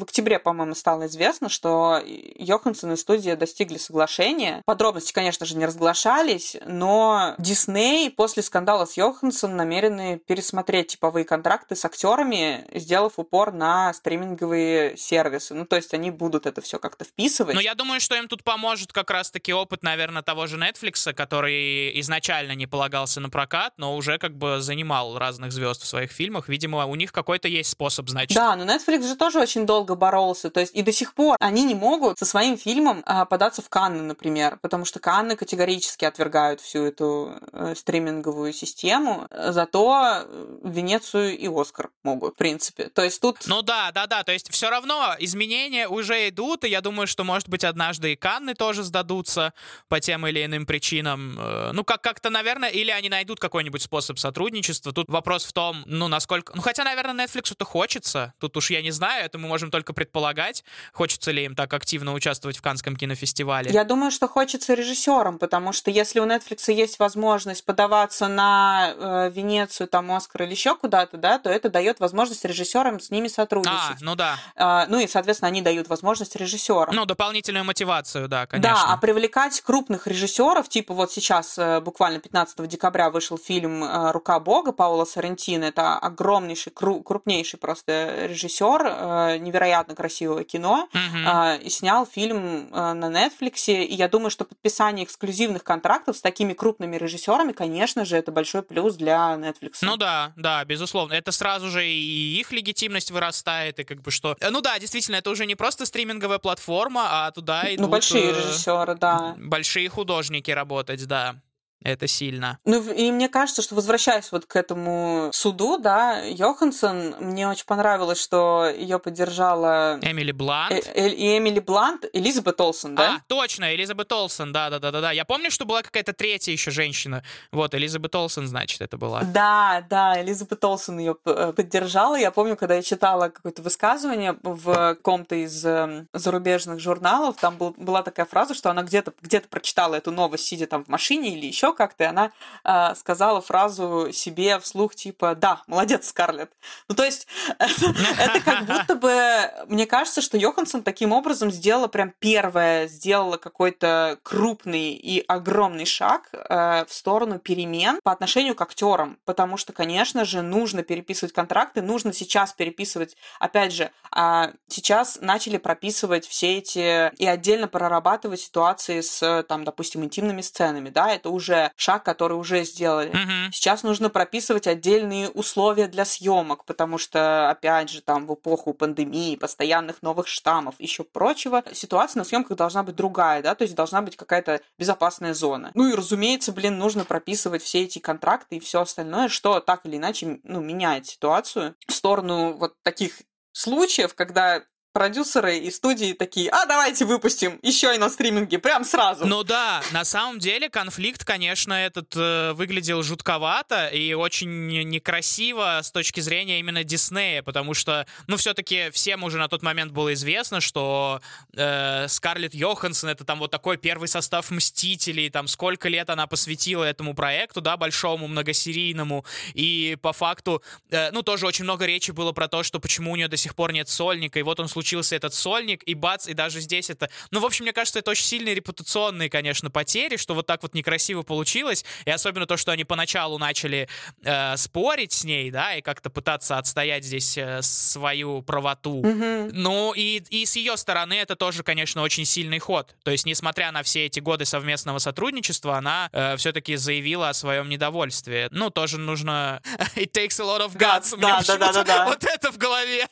в октябре, по-моему, стало известно, что Йоханссон и студия достигли соглашения. Подробности, конечно же, не разглашались, но Дисней после скандала с Йоханссон намерены пересмотреть типовые контракты с актерами, сделав упор на стриминговые сервисы. Ну, то есть они будут это все как-то вписывать. Но я думаю, что им тут поможет как раз-таки опыт, наверное, того же Netflix, который изначально не полагался на прокат, но уже как бы занимал разных звезд в своих фильмах. Видимо, у них какой-то есть способ, значит. Да, но Netflix же тоже очень долго боролся. То есть и до сих пор они не могут со своим фильмом а, податься в Канны, например, потому что Канны категорически отвергают всю эту э, стриминговую систему. Зато Венецию и Оскар могут, в принципе. То есть тут... Ну да, да, да. То есть все равно изменения уже идут, и я думаю, что, может быть, однажды и Канны тоже сдадутся по тем или иным причинам. Ну, как- как-то, наверное, или они найдут какой-нибудь способ сотрудничества. Тут вопрос в том, ну, насколько... Ну, хотя, наверное, Netflixу-то хочется. Тут уж я не знаю, это мы можем только предполагать, хочется ли им так активно участвовать в Каннском кинофестивале. Я думаю, что хочется режиссерам, потому что если у Netflix есть возможность подаваться на э, Венецию, там, Оскар или еще куда-то, да, то это дает возможность режиссерам с ними сотрудничать. А, ну да. А, ну и, соответственно, они дают возможность режиссерам. Ну, дополнительную мотивацию, да, конечно. Да, а привлекать крупных режиссеров, типа вот сейчас, э, буквально пятнадцатого декабря вышел фильм э, «Рука Бога» Паула Соррентино. Это огромнейший, кру- крупнейший просто режиссер, э, невероятно красивого кино, Мгм. э, и снял фильм э, на Netflix. И я думаю, что подписание эксклюзивных контрактов с такими крупными режиссерами, конечно же, это большой плюс для Netflix. Ну да, да, безусловно. Это сразу же и их легитимность вырастает, и как бы что... Ну да, действительно, это уже не просто стриминговая платформа, а туда идут... Ну, большие э, режиссеры, да. Большие художники работать, да. Это сильно. Ну, в- и мне кажется, что, возвращаясь вот к этому суду, да, Йоханссон, мне очень понравилось, что ее поддержала Эмили Блант. Э- Э- и Эмили Блант, Элизабет Олсен, да? А, точно, Элизабет Олсен, да-да-да-да. Я помню, что была какая-то третья еще женщина. Вот, Элизабет Олсен, значит, это была. Да, да, Элизабет Олсен ее поддержала. Я помню, когда я читала какое-то высказывание в каком-то из эм, зарубежных журналов, там был- была такая фраза, что она где-то где-то прочитала эту новость, сидя там в машине или еще как-то, и она э, сказала фразу себе вслух типа «Да, молодец, Скарлетт». Ну, то есть это, это как будто бы... Мне кажется, что Йоханссон таким образом сделала прям первое, сделала какой-то крупный и огромный шаг э, в сторону перемен по отношению к актерам, потому что, конечно же, нужно переписывать контракты, нужно сейчас переписывать, опять же, а, сейчас начали прописывать все эти и отдельно прорабатывать ситуации с, там, допустим, интимными сценами, да, это уже шаг, который уже сделали. Мгм. Сейчас нужно прописывать отдельные условия для съемок, потому что, опять же, там в эпоху пандемии, постоянных новых штаммов, еще прочего, ситуация на съемках должна быть другая, да, то есть должна быть какая-то безопасная зона. Ну и, разумеется, блин, нужно прописывать все эти контракты и все остальное, что так или иначе, ну, меняет ситуацию в сторону вот таких случаев, когда продюсеры и студии такие: а давайте выпустим еще и на стриминге прям сразу. Ну да, на самом деле конфликт, конечно, этот э, выглядел жутковато и очень некрасиво с точки зрения именно Диснея, потому что, ну, все-таки всем уже на тот момент было известно, что э, Скарлетт Йоханссон — это там вот такой первый состав Мстителей, там сколько лет она посвятила этому проекту, да, большому, многосерийному, и по факту, э, ну, тоже очень много речи было про то, что почему у нее до сих пор нет сольника, и вот он случился случился этот сольник, и бац, и даже здесь это... Ну, в общем, мне кажется, это очень сильные репутационные, конечно, потери, что вот так вот некрасиво получилось, и особенно то, что они поначалу начали э, спорить с ней, да, и как-то пытаться отстоять здесь э, свою правоту. Мгм. Ну, и, и с ее стороны это тоже, конечно, очень сильный ход. То есть, несмотря на все эти годы совместного сотрудничества, она э, все-таки заявила о своем недовольстве. Ну, тоже нужно... It takes a lot of guts. У меня Да, да, да, да, да. вот это в голове.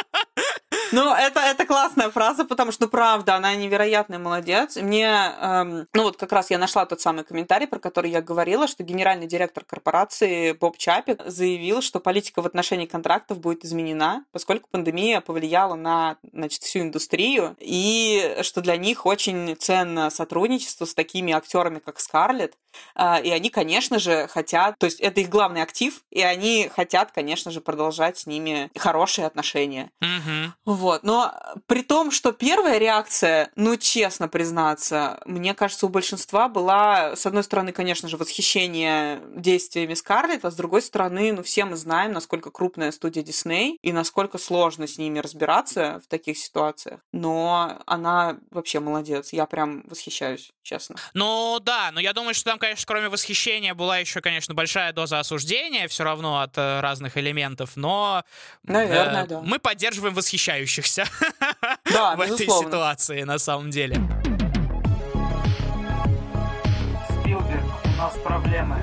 Ну, это, это классная фраза, потому что, правда, она невероятный молодец. И мне, эм, ну вот как раз я нашла тот самый комментарий, про который я говорила, что генеральный директор корпорации Боб Чапек заявил, что политика в отношении контрактов будет изменена, поскольку пандемия повлияла на, значит, всю индустрию, и что для них очень ценно сотрудничество с такими актерами, как Скарлетт. Э, и они, конечно же, хотят, то есть это их главный актив, и они хотят, конечно же, продолжать с ними хорошие отношения. Мгм. Вот, но при том, что первая реакция, ну, честно признаться, мне кажется, у большинства была, с одной стороны, конечно же, восхищение действиями Скарлетт, а с другой стороны, ну, все мы знаем, насколько крупная студия Дисней и насколько сложно с ними разбираться в таких ситуациях. Но она вообще молодец, я прям восхищаюсь, честно. Ну, да, но я думаю, что там, конечно, кроме восхищения была еще, конечно, большая доза осуждения все равно от э, разных элементов, но Наверное, э, да. мы поддерживаем восхищающихся Да, в этой безусловно. ситуации, на самом деле. Спилберг, у нас проблемы.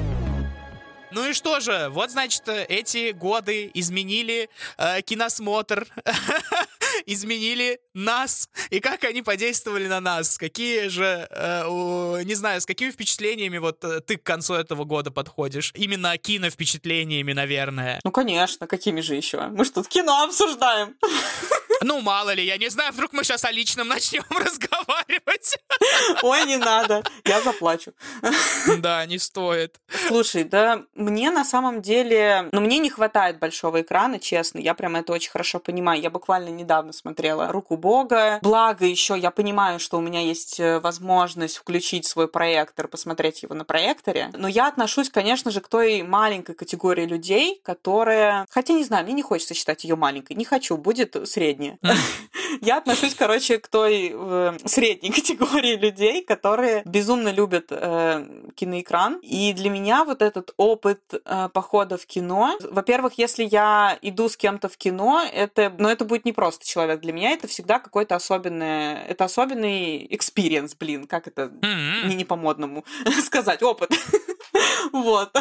Ну и что же, вот, значит, эти годы изменили э, киносмотр, изменили нас, и как они подействовали на нас, какие же, э, у, не знаю, с какими впечатлениями вот э, ты к концу этого года подходишь, именно киновпечатлениями, наверное. Ну, конечно, какими же еще? Мы что, тут кино обсуждаем? Ну, мало ли, я не знаю, вдруг мы сейчас о личном начнем разговаривать. Ой, не надо, я заплачу. Да, не стоит. Слушай, да мне на самом деле... Ну, мне не хватает большого экрана, честно. Я прям это очень хорошо понимаю. Я буквально недавно смотрела «Руку Бога». Благо еще я понимаю, что у меня есть возможность включить свой проектор, посмотреть его на проекторе. Но я отношусь, конечно же, к той маленькой категории людей, которые... Хотя, не знаю, мне не хочется считать ее маленькой. Не хочу, будет средняя. Я отношусь, короче, к той э, средней категории людей, которые безумно любят э, киноэкран. И для меня вот этот опыт э, похода в кино, во-первых, если я иду с кем-то в кино, это, ну, это будет не просто человек. Для меня это всегда какой-то особенный, это особенный экспириенс, блин, как это Mm-hmm. не, не по-модному сказать, опыт. Вот.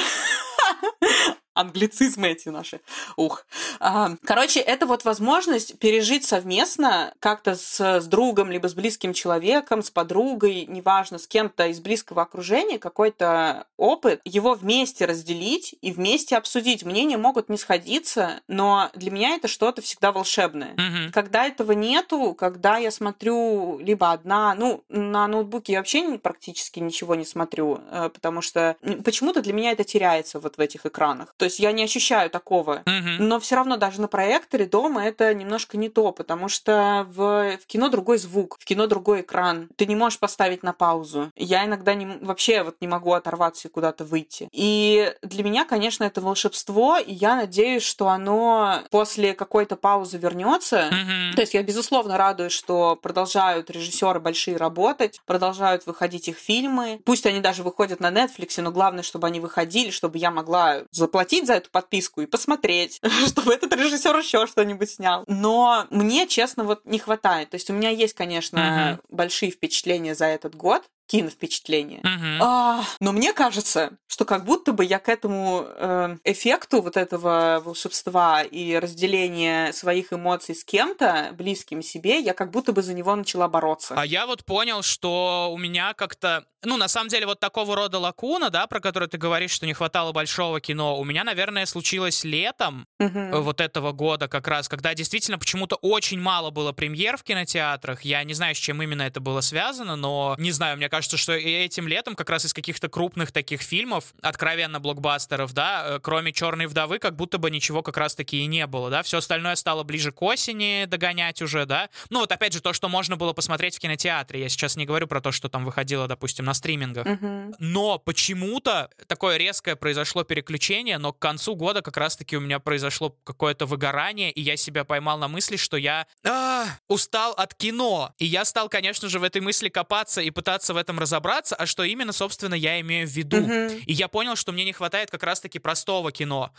Англицизмы эти наши. Ух. Короче, это вот возможность пережить совместно как-то с, с другом, либо с близким человеком, с подругой, неважно, с кем-то из близкого окружения, какой-то опыт, его вместе разделить и вместе обсудить. Мнения могут не сходиться, но для меня это что-то всегда волшебное. Mm-hmm. Когда этого нету, когда я смотрю либо одна, ну, на ноутбуке я вообще практически ничего не смотрю, потому что почему-то для меня это теряется вот в этих экранах. То есть я не ощущаю такого. Mm-hmm. Но все равно даже на проекторе дома это немножко не то, потому что в, в кино другой звук, в кино другой экран. Ты не можешь поставить на паузу. Я иногда не, вообще вот не могу оторваться и куда-то выйти. И для меня, конечно, это волшебство, и я надеюсь, что оно после какой-то паузы вернется. Mm-hmm. То есть я, безусловно, радуюсь, что продолжают режиссеры большие работать, продолжают выходить их фильмы. Пусть они даже выходят на Netflix, но главное, чтобы они выходили, чтобы я могла заплатить за эту подписку и посмотреть, чтобы этот режиссер еще что-нибудь снял. Но мне, честно, вот не хватает. То есть у меня есть, конечно, Mm-hmm. большие впечатления за этот год, киновпечатления. Mm-hmm. А, но мне кажется, что как будто бы я к этому э, эффекту вот этого волшебства и разделения своих эмоций с кем-то, близким себе, я как будто бы за него начала бороться. А я вот понял, что у меня как-то... Ну, на самом деле, вот такого рода лакуна, да, про которую ты говоришь, что не хватало большого кино, у меня, наверное, случилось летом Угу. вот этого года как раз, когда действительно почему-то очень мало было премьер в кинотеатрах. Я не знаю, с чем именно это было связано, но, не знаю, мне кажется, что и этим летом как раз из каких-то крупных таких фильмов, откровенно блокбастеров, да, кроме «Черной вдовы», как будто бы ничего как раз-таки и не было, да. Все остальное стало ближе к осени догонять уже, да. Ну, вот опять же, то, что можно было посмотреть в кинотеатре. Я сейчас не говорю про то, что там выходило, допустим, на стримингах. Угу. Но почему-то такое резкое произошло переключение, но к концу года как раз-таки у меня произошло какое-то выгорание, и я себя поймал на мысли, что я а, устал от кино. И я стал, конечно же, в этой мысли копаться и пытаться в этом разобраться, а что именно, собственно, я имею в виду. Угу. И я понял, что мне не хватает как раз-таки простого кино.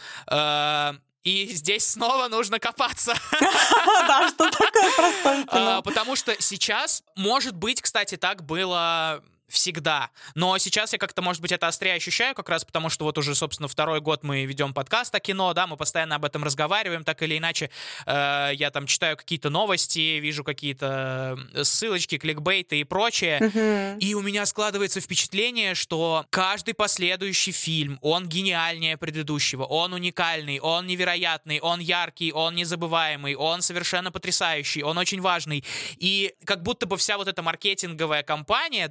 Э, И здесь снова нужно копаться. Да, что такое простое А, кино? Потому что сейчас, может быть, кстати, так было всегда. Но сейчас я как-то, может быть, это острее ощущаю, как раз потому, что вот уже, собственно, второй год мы ведем подкаст о кино, да, мы постоянно об этом разговариваем, так или иначе. Э, я там читаю какие-то новости, вижу какие-то ссылочки, кликбейты и прочее. Угу. И у меня складывается впечатление, что каждый последующий фильм, он гениальнее предыдущего, он уникальный, он невероятный, он яркий, он незабываемый, он совершенно потрясающий, он очень важный. И как будто бы вся вот эта маркетинговая кампания, да, и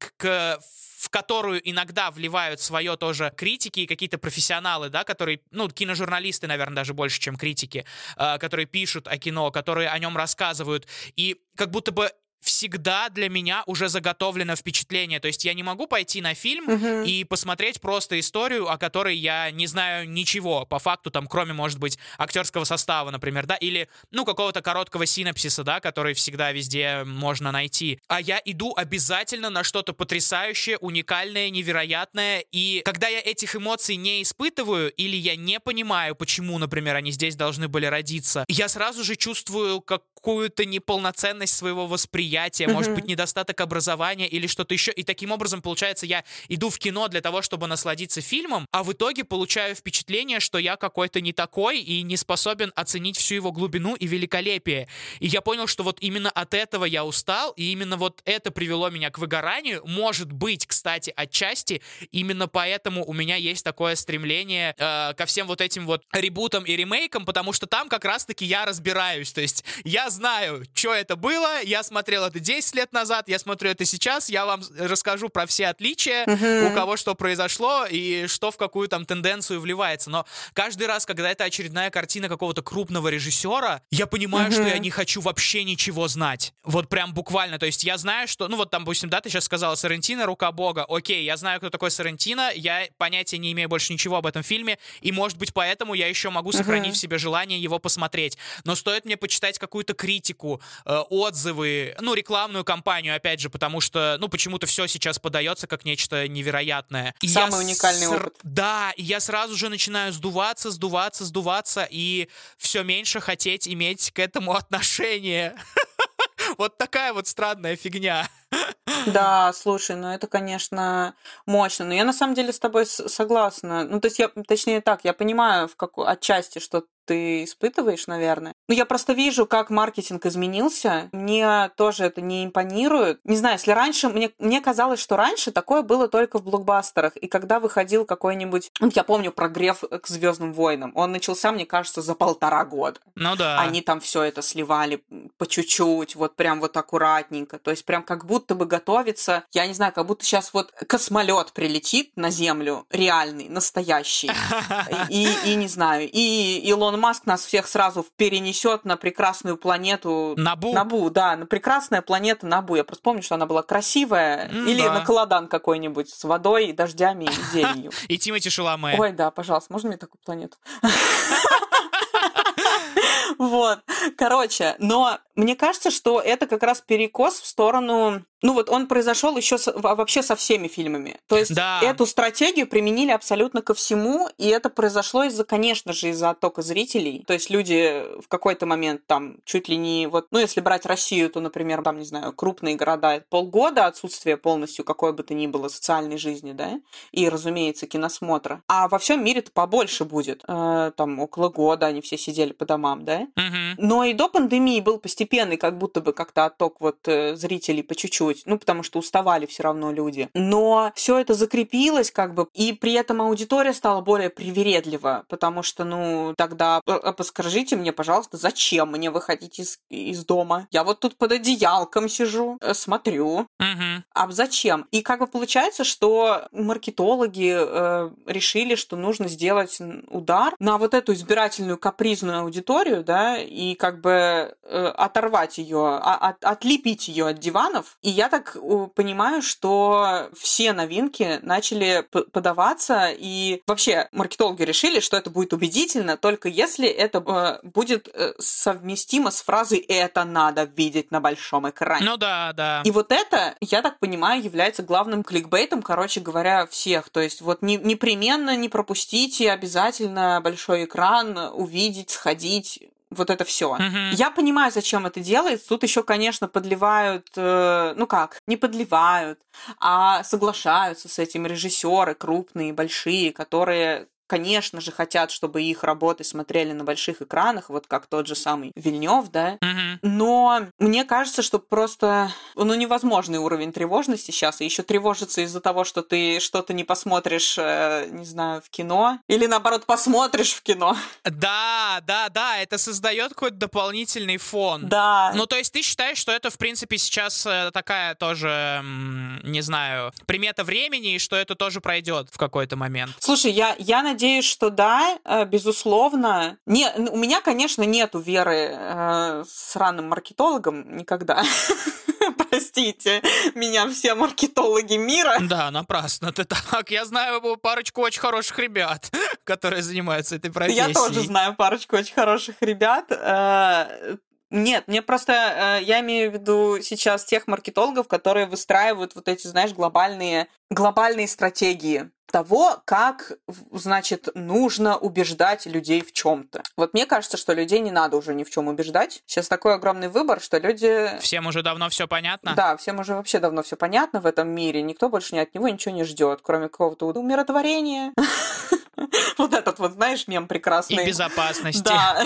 к в которую иногда вливают свое тоже критики и какие-то профессионалы, да, которые, ну, киножурналисты, наверное, даже больше, чем критики, э, которые пишут о кино, которые о нем рассказывают, и как будто бы всегда для меня уже заготовлено впечатление. То есть я не могу пойти на фильм Мгм. и посмотреть просто историю, о которой я не знаю ничего, по факту, там, кроме, может быть, актерского состава, например, да, или, ну, какого-то короткого синопсиса, да, который всегда везде можно найти. А я иду обязательно на что-то потрясающее, уникальное, невероятное, и когда я этих эмоций не испытываю, или я не понимаю, почему, например, они здесь должны были родиться, я сразу же чувствую какую-то неполноценность своего восприятия, может быть, Мгм. недостаток образования или что-то еще. И таким образом, получается, я иду в кино для того, чтобы насладиться фильмом, а в итоге получаю впечатление, что я какой-то не такой и не способен оценить всю его глубину и великолепие. И я понял, что вот именно от этого я устал, и именно вот это привело меня к выгоранию. Может быть, кстати, отчасти, именно поэтому у меня есть такое стремление э, ко всем вот этим вот ребутам и ремейкам, потому что там как раз-таки я разбираюсь. То есть я знаю, что это было, я смотрел это десять лет назад, я смотрю это сейчас, я вам расскажу про все отличия, Мгм. у кого что произошло и что в какую там тенденцию вливается. Но каждый раз, когда это очередная картина какого-то крупного режиссера, я понимаю, что Мгм. я не хочу вообще ничего знать. Вот прям буквально. То есть я знаю, что... Ну вот там, допустим, да, ты сейчас сказала Соррентино, «Рука Бога». Окей, я знаю, кто такой Соррентино, я понятия не имею больше ничего об этом фильме, и, может быть, поэтому я еще могу сохранить Мгм. в себе желание его посмотреть. Но стоит мне почитать какую-то критику, э, отзывы, ну, рекламную кампанию, опять же, потому что, ну, почему-то все сейчас подается как нечто невероятное. И я Самый уникальный ср- опыт. Да, и я сразу же начинаю сдуваться, сдуваться, сдуваться, и все меньше хотеть иметь к этому отношение. Вот такая вот странная фигня. Да, слушай, ну это, конечно, мощно. Но я на самом деле с тобой с- согласна. Ну, то есть я, точнее так, я понимаю в какой отчасти, что ты испытываешь, наверное. Но я просто вижу, как маркетинг изменился. Мне тоже это не импонирует. Не знаю, если раньше... Мне, мне казалось, что раньше такое было только в блокбастерах. И когда выходил какой-нибудь... Вот я помню прогрев к «Звездным войнам». Он начался, мне кажется, за полтора года. Ну да. Они там все это сливали по чуть-чуть, вот прям вот аккуратненько. То есть прям как будто бы готовится, я не знаю, как будто сейчас вот космолет прилетит на Землю, реальный, настоящий. И, и не знаю, и Илон Маск нас всех сразу перенесет на прекрасную планету Набу. Набу, да, на прекрасная планета Набу. Я просто помню, что она была красивая. М, Или да. на Каладан какой-нибудь с водой, дождями и зеленью. И Тимоти Шаламе. Ой, да, пожалуйста, можно мне такую планету? Вот, короче, но мне кажется, что это как раз перекос в сторону... Ну вот он произошел еще со- во- вообще со всеми фильмами. То есть Да. эту стратегию применили абсолютно ко всему, и это произошло из-за, конечно же, из-за оттока зрителей. То есть люди в какой-то момент там чуть ли не... Вот, ну если брать Россию, то, например, там, не знаю, крупные города, это полгода отсутствия полностью какой бы то ни было социальной жизни, да, и, разумеется, киносмотра. А во всем мире-то побольше будет. Э, там около года они все сидели по домам, да. Мгм. Но и до пандемии был постепенный, как будто бы как-то отток вот э, зрителей по чуть-чуть, ну, потому что уставали все равно люди. Но все это закрепилось, как бы, и при этом аудитория стала более привередлива, потому что, ну, тогда э, э, подскажите мне, пожалуйста, зачем мне выходить из, из дома? Я вот тут под одеялком сижу, э, смотрю. Мгм. А зачем? И как бы получается, что маркетологи э, решили, что нужно сделать н- удар на вот эту избирательную капризную аудиторию, да, и как бы э, оторвать ее, отлепить ее от диванов. И я так э, понимаю, что все новинки начали п- подаваться, и вообще маркетологи решили, что это будет убедительно, только если это э, будет э, совместимо с фразой «это надо видеть на большом экране». Ну да, да. И вот это, я так понимаю, является главным кликбейтом, короче говоря, всех. То есть вот не, непременно не пропустите, обязательно большой экран, увидеть, сходить. Вот это все. Мгм. Я понимаю, зачем это делается. Тут еще, конечно, подливают, э, ну как, не подливают, а соглашаются с этим режиссеры крупные, большие, которые конечно же, хотят, чтобы их работы смотрели на больших экранах, вот как тот же самый Вильнёв, да. Мгм. Но мне кажется, что просто, ну, невозможный уровень тревожности сейчас, и еще тревожиться из-за того, что ты что-то не посмотришь, э, не знаю, в кино, или наоборот посмотришь в кино. Да, да, да, это создает какой-то дополнительный фон. Да. Ну, то есть ты считаешь, что это, в принципе, сейчас э, такая тоже, м, не знаю, примета времени, и что это тоже пройдет в какой-то момент? Слушай, я, я надеюсь, что да, э, безусловно. Не, н- у меня, конечно, нету веры э, сраным маркетологам никогда. Простите меня все маркетологи мира. Да, напрасно ты так. Я знаю парочку очень хороших ребят, которые занимаются этой профессией. Я тоже знаю парочку очень хороших ребят. Э, Нет, мне просто, э, я имею в виду сейчас тех маркетологов, которые выстраивают вот эти, знаешь, глобальные, глобальные стратегии того, как, в- значит, нужно убеждать людей в чем-то. Вот мне кажется, что людей не надо уже ни в чем убеждать. Сейчас такой огромный выбор, что люди... Всем уже давно все понятно? Да, всем уже вообще давно все понятно в этом мире. Никто больше ни от него ничего не ждет, кроме какого-то умиротворения. Вот этот вот, знаешь, мем И прекрасный. безопасности. Да.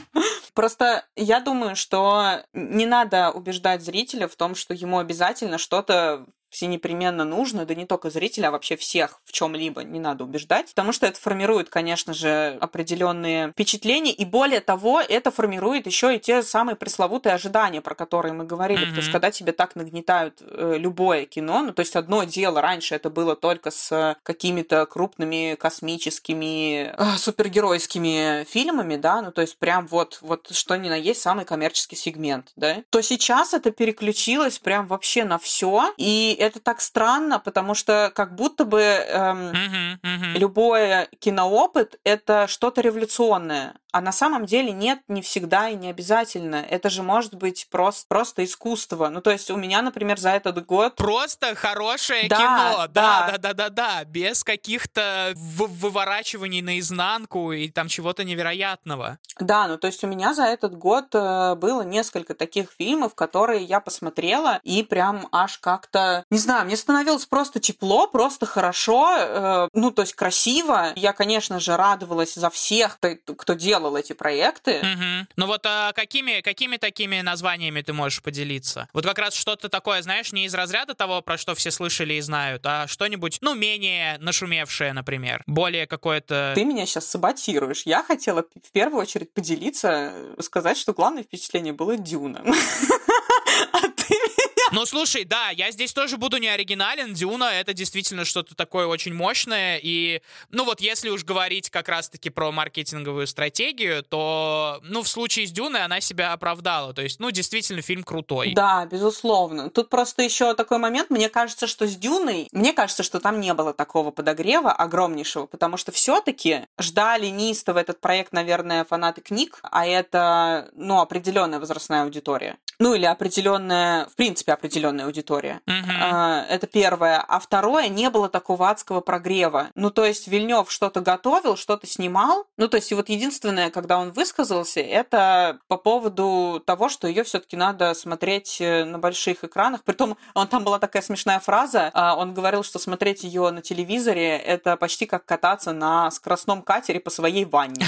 Просто я думаю, что не надо убеждать зрителя в том, что ему обязательно что-то все непременно нужно, да не только зрителя, а вообще всех в чем-либо не надо убеждать, потому что это формирует, конечно же, определенные впечатления, и более того, это формирует еще и те самые пресловутые ожидания, про которые мы говорили, потому что Мгм. когда тебе так нагнетают э, любое кино, ну то есть одно дело, раньше это было только с какими-то крупными космическими э, супергеройскими фильмами, да, ну то есть прям вот, вот что ни на есть самый коммерческий сегмент, да, то сейчас это переключилось прям вообще на все, и это так странно, потому что как будто бы эм, Мгм, мгм. любой киноопыт — это что-то революционное. А на самом деле нет, не всегда и не обязательно. Это же может быть просто, просто искусство. Ну, то есть у меня, например, за этот год... Просто хорошее Да, кино, да, да. да, да, да, да, без каких-то вы- выворачиваний наизнанку и там чего-то невероятного. Да, ну то есть у меня за этот год э, было несколько таких фильмов, которые я посмотрела, и прям аж как-то, не знаю, мне становилось просто тепло, просто хорошо, э, ну то есть красиво. Я, конечно же, радовалась за всех, кто, кто делал эти проекты. Мгм. Ну вот а какими, какими такими названиями ты можешь поделиться? Вот как раз что-то такое, знаешь, не из разряда того, про что все слышали и знают, а что-нибудь, ну, менее нашумевшее, например. Более какое-то... Ты меня сейчас саботируешь. Я хотела п- в первую очередь поделиться, э, сказать, что главное впечатление было Дюна. А ты Ну, слушай, да, я здесь тоже буду не оригинален. Дюна — это действительно что-то такое очень мощное. И, ну вот, если уж говорить как раз-таки про маркетинговую стратегию, то, ну, в случае с Дюной она себя оправдала. То есть, ну, действительно, фильм крутой. Да, безусловно. Тут просто еще такой момент. Мне кажется, что с Дюной, мне кажется, что там не было такого подогрева огромнейшего, потому что все-таки ждали неистово этот проект, наверное, фанаты книг, а это, ну, определенная возрастная аудитория. Ну, или определенная, в принципе, определенная аудитория. Мгм. А, Это первое. А второе, не было такого адского прогрева. Ну, то есть Вильнёв что-то готовил, что-то снимал. Ну, то есть и вот единственное, когда он высказался, это по поводу того, что ее все-таки надо смотреть э, на больших экранах. Притом, он, там была такая смешная фраза. а, Он говорил, что смотреть ее на телевизоре — это почти как кататься на скоростном катере по своей ванне.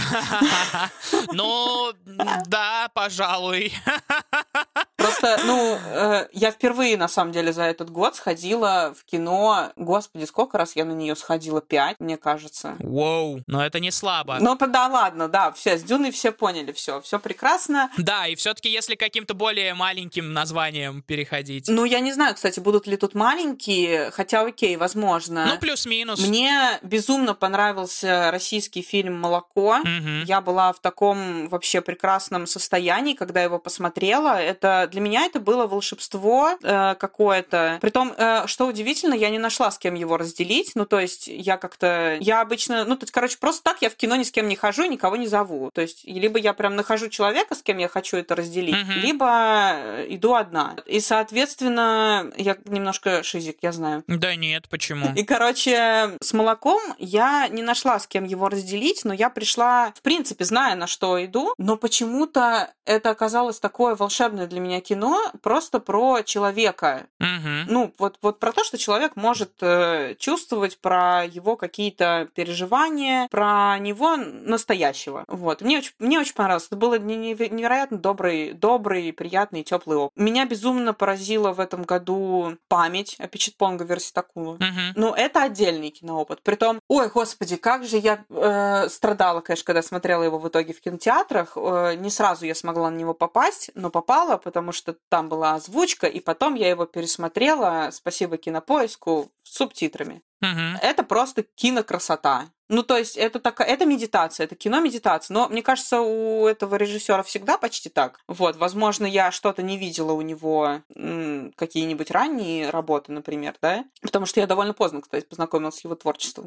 Ну, да, пожалуй. Просто, ну, э, я впервые, на самом деле, за этот год сходила в кино. Господи, сколько раз я на нее сходила? Пять, мне кажется. Воу, но это не слабо. Ну, да ладно, да, все, с Дюной все поняли, все, все прекрасно. Да, и все-таки, если каким-то более маленьким названием переходить. Ну, я не знаю, кстати, будут ли тут маленькие, хотя окей, возможно. Ну, плюс-минус. Мне безумно понравился российский фильм «Молоко». Мгм. Я была в таком вообще прекрасном состоянии, когда его посмотрела. Это для меня это было волшебство э, какое-то. Притом, э, что удивительно, я не нашла, с кем его разделить. Ну, то есть я как-то... Я обычно... Ну, то есть, короче, просто так я в кино ни с кем не хожу и никого не зову. То есть, либо я прям нахожу человека, с кем я хочу это разделить, Мгм. либо э, иду одна. И, соответственно, я немножко шизик, я знаю. Да нет, почему? И, короче, с «Молоком» я не нашла, с кем его разделить, но я пришла, в принципе, зная, на что иду, но почему-то это оказалось такое волшебное для меня кино, просто про человека. Мгм. Угу. Ну, вот, вот про то, что человек может э, чувствовать, про его какие-то переживания, про него настоящего. Вот. Мне очень, мне очень понравилось. Это было невероятно добрый, добрый, приятный, теплый опыт. Меня безумно поразила в этом году память о Пичетпонга Верситакула. Угу. Ну, это отдельный киноопыт. Притом, ой, господи, как же я э, страдала, конечно, когда смотрела его в итоге в кинотеатрах. Э, не сразу я смогла на него попасть, но попала, потому что там была озвучка, и потом я его пересмотрела, спасибо Кинопоиску, с субтитрами. Угу. Это просто кинокрасота. Ну, то есть, это такая, это медитация, это кино-медитация. Но, мне кажется, у этого режиссера всегда почти так. Вот, возможно, я что-то не видела у него, м, какие-нибудь ранние работы, например, да? Потому что я довольно поздно, кстати, познакомилась с его творчеством.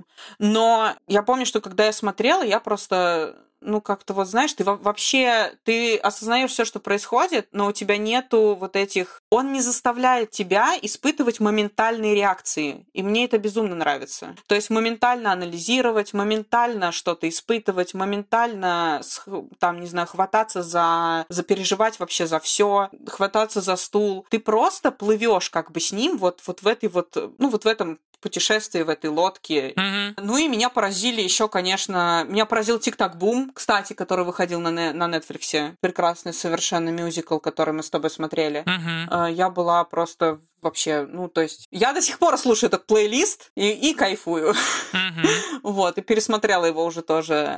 Но я помню, что когда я смотрела, я просто... Ну, как-то вот, знаешь, ты вообще, ты осознаешь все, что происходит, но у тебя нету вот этих... Он не заставляет тебя испытывать моментальные реакции, и мне это безумно нравится. То есть моментально анализировать, моментально что-то испытывать, моментально, там, не знаю, хвататься за... запереживать вообще за все, хвататься за стул. Ты просто плывешь как бы с ним вот, вот в этой вот... Ну, вот в этом путешествие в этой лодке. Mm-hmm. Ну и меня поразили еще, конечно... Меня поразил «Тик-так-бум», кстати, который выходил на, не- на Netflix. Прекрасный совершенно мюзикл, который мы с тобой смотрели. Mm-hmm. Я была просто вообще... Ну, то есть... Я до сих пор слушаю этот плейлист и, и кайфую. Mm-hmm. Вот, и пересмотрела его уже тоже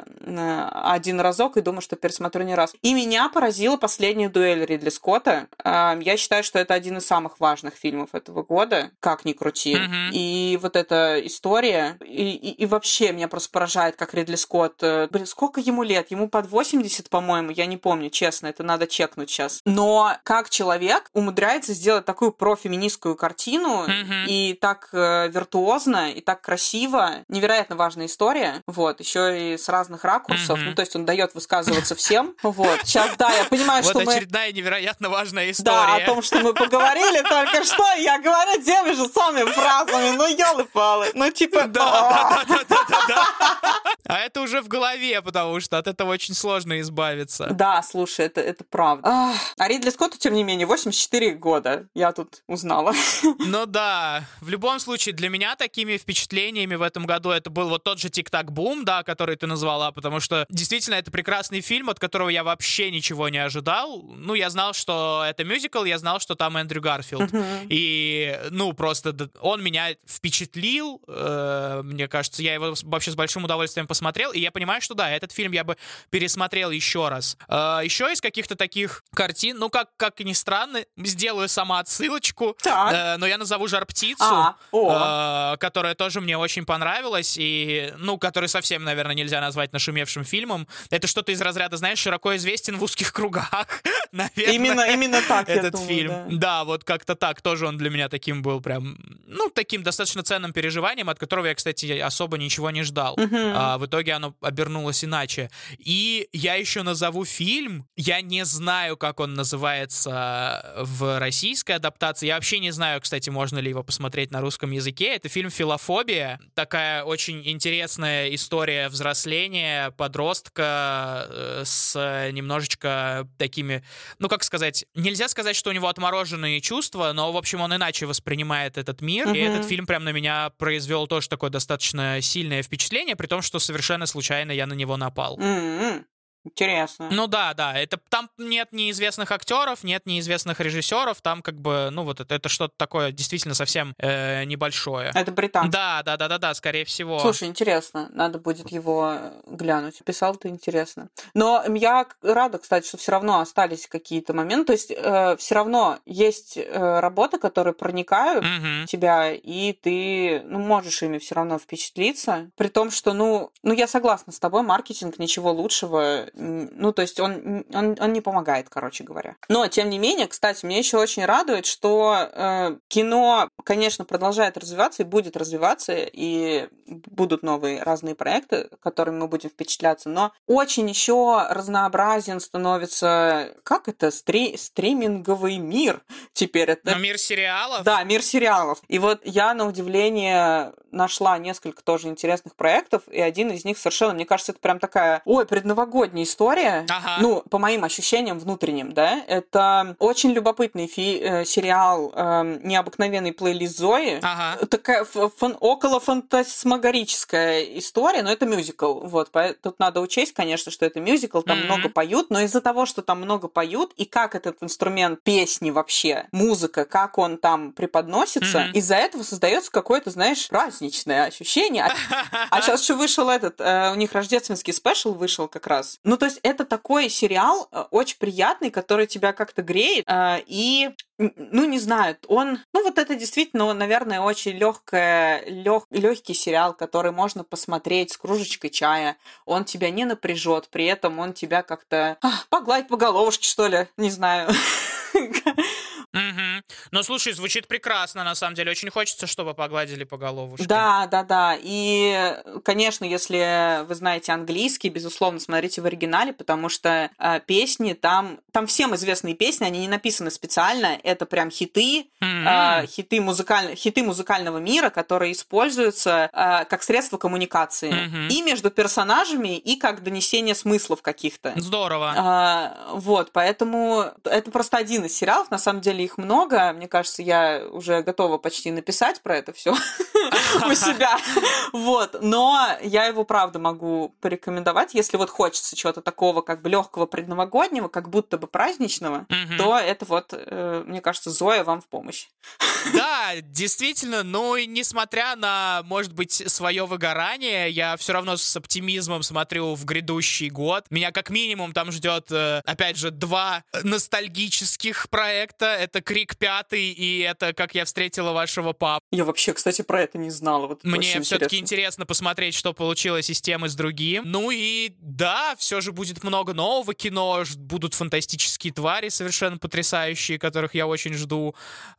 один разок, и думаю, что пересмотрю не раз. И меня поразила последняя дуэль Ридли Скотта. Я считаю, что это один из самых важных фильмов этого года, как ни крути. Mm-hmm. И вот эта история, и, и, и вообще меня просто поражает, как Ридли Скотт... Блин, сколько ему лет? Ему под восемьдесят, по-моему, я не помню, честно, это надо чекнуть сейчас. Но как человек умудряется сделать такую профеминистскую картину, Mm-hmm. и так э, виртуозно, и так красиво. Невероятно важная история. Вот, еще и с разных ракурсов. Mm-hmm. Ну, то есть он дает высказываться всем. Вот. Сейчас, да, я понимаю, что мы... Вот очередная невероятно важная история. Да, о том, что мы поговорили только что, я говорю теми же самыми фразами. Ну, ёлы-палы. Ну, типа... Да, да, да, да, да. А это уже в голове, потому что от этого очень сложно избавиться. Да, слушай, это, это правда. Ах. А Ридли Скотту, тем не менее, восемьдесят четыре года. Я тут узнала. Ну да, в любом случае, для меня такими впечатлениями в этом году это был вот тот же «Тик-так-бум», да, который ты назвала, потому что действительно это прекрасный фильм, от которого я вообще ничего не ожидал. Ну, я знал, что это мюзикл, я знал, что там Эндрю Гарфилд. Uh-huh. И, ну, просто он меня впечатлил. Э, мне кажется, я его вообще с большим удовольствием посмотрел, и я понимаю, что да, этот фильм я бы пересмотрел еще раз. Э, еще из каких-то таких картин, ну, как, как ни странно, сделаю сама отсылочку, э, но я назову «Жар-птицу», а, э, которая тоже мне очень понравилась, и, ну, который совсем, наверное, нельзя назвать нашумевшим фильмом. Это что-то из разряда, знаешь, широко известен в узких кругах, наверное. Именно, именно так, этот думаю, фильм. Да. да, вот как-то так. Тоже он для меня таким был прям, ну, таким достаточно ценным переживанием, от которого я, кстати, особо ничего не ждал. Uh-huh. А, в итоге оно обернулось иначе. И я еще назову фильм, я не знаю, как он называется в российской адаптации. Я вообще не знаю, кстати, можно ли его посмотреть на русском языке. Это фильм «Филофобия». Такая очень интересная история взросления подростка э, с немножечко такими, ну, как сказать, нельзя сказать, что у него отмороженные чувства, но, в общем, он иначе воспринимает этот мир. Uh-huh. И этот фильм прям на меня произвел тоже такое достаточно сильное впечатление, при том, что совершенно случайно я на него напал. Mm-hmm. Интересно. Ну да, да, это там нет неизвестных актеров, нет неизвестных режиссеров, там как бы, ну вот это, это что-то такое действительно совсем э, небольшое. Это британский. Да, да, да, да, да, скорее всего. Слушай, интересно, надо будет его глянуть. Писал ты интересно. Но я рада, кстати, что все равно остались какие-то моменты. То есть э, все равно есть э, работы, которые проникают Угу. в тебя, и ты ну, можешь ими все равно впечатлиться. При том, что, ну, ну, я согласна с тобой, маркетинг ничего лучшего. Ну, то есть он, он, он не помогает, короче говоря. Но, тем не менее, кстати, меня еще очень радует, что э, кино, конечно, продолжает развиваться и будет развиваться, и будут новые разные проекты, которыми мы будем впечатляться, но очень еще разнообразен становится, как это, стри- стриминговый мир теперь. Это... Ну, мир сериалов? Да, мир сериалов. И вот я, на удивление, нашла несколько тоже интересных проектов, и один из них совершенно, мне кажется, это прям такая, ой, предновогодняя история. Ага. Ну, по моим ощущениям внутренним, да. Это очень любопытный фи- э, сериал э, «Необыкновенный плейлист Зои». Ага. Такая фан- около фантасмагорическая история, но это мюзикл. Вот, тут надо учесть, конечно, что это мюзикл, там mm-hmm. много поют, но из-за того, что там много поют, и как этот инструмент песни вообще, музыка, как он там преподносится, mm-hmm. из-за этого создается какое-то, знаешь, праздничное ощущение. А, а сейчас еще вышел этот, э, у них рождественский спешл вышел как раз. Ну, то есть это такой сериал э, очень приятный, который тебя как-то греет, э, и ну, не знаю, он... Ну, вот это действительно, наверное, очень легкая, лег, легкий сериал, который можно посмотреть с кружечкой чая. Он тебя не напряжет, при этом он тебя как-то а, погладит по головушке, что ли, не знаю. Угу. Ну, слушай, звучит прекрасно, на самом деле. Очень хочется, чтобы погладили по головушке. Да, да, да. И, конечно, если вы знаете английский, безусловно, смотрите в оригинале, потому что э, песни там... Там всем известные песни, они не написаны специально. Это прям хиты, mm-hmm. э, хиты, музыкаль... хиты музыкального мира, которые используются э, как средство коммуникации. Mm-hmm. И между персонажами, и как донесение смыслов каких-то. Здорово. Э, вот, поэтому это просто один из сериалов. На самом деле их много. Мне кажется, я уже готова почти написать про это все у себя. Вот. Но я его, правда, могу порекомендовать. Если вот хочется чего-то такого как бы легкого предновогоднего, как будто бы праздничного, то это вот, мне кажется, Зоя вам в помощь. Да, действительно, ну и несмотря на, может быть, свое выгорание, я все равно с оптимизмом смотрю в грядущий год. Меня как минимум там ждет, опять же, два ностальгических проекта. Это «Крик пятый» и это «Как я встретила вашего папу». Я вообще, кстати, про это не знала. Вот мне все-таки интересно посмотреть, что получилось и с тем, и с другим. Ну и да, все же будет много нового кино, будут фантастические твари совершенно потрясающие, которых я очень жду,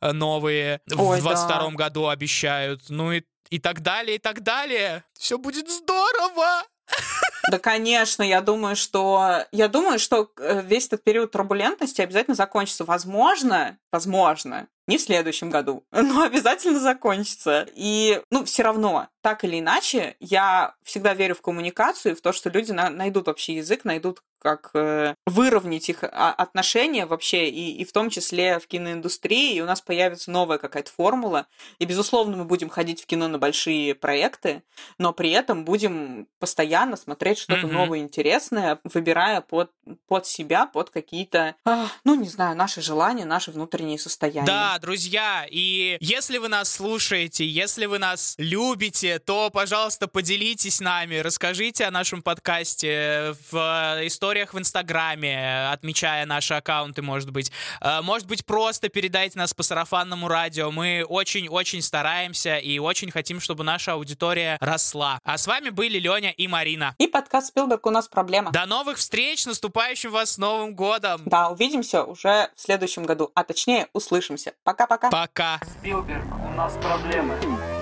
новые. Ой, в двадцать втором да. году обещают. Ну и, и так далее, и так далее. Все будет здорово! Да, конечно, я думаю, что я думаю, что весь этот период турбулентности обязательно закончится. Возможно, возможно, не в следующем году, но обязательно закончится. И, ну, все равно, так или иначе, я всегда верю в коммуникацию, в то, что люди на- найдут общий язык, найдут как э, выровнять их отношения вообще, и, и в том числе в киноиндустрии, и у нас появится новая какая-то формула. И, безусловно, мы будем ходить в кино на большие проекты, но при этом будем постоянно смотреть что-то mm-hmm. новое, интересное, выбирая под, под себя, под какие-то, э, ну, не знаю, наши желания, наши внутренние состояния. Да, друзья, и если вы нас слушаете, если вы нас любите, то, пожалуйста, поделитесь с нами, расскажите о нашем подкасте в историях в Инстаграме, отмечая наши аккаунты, может быть. Может быть, просто передайте нас по сарафанному радио. Мы очень-очень стараемся и очень хотим, чтобы наша аудитория росла. А с вами были Леня и Марина. И подкаст «Спилберг. У нас проблема». До новых встреч! С наступающим вас Новым годом! Да, увидимся уже в следующем году, а точнее услышимся. Пока-пока. Пока. Спилберг, у нас проблемы.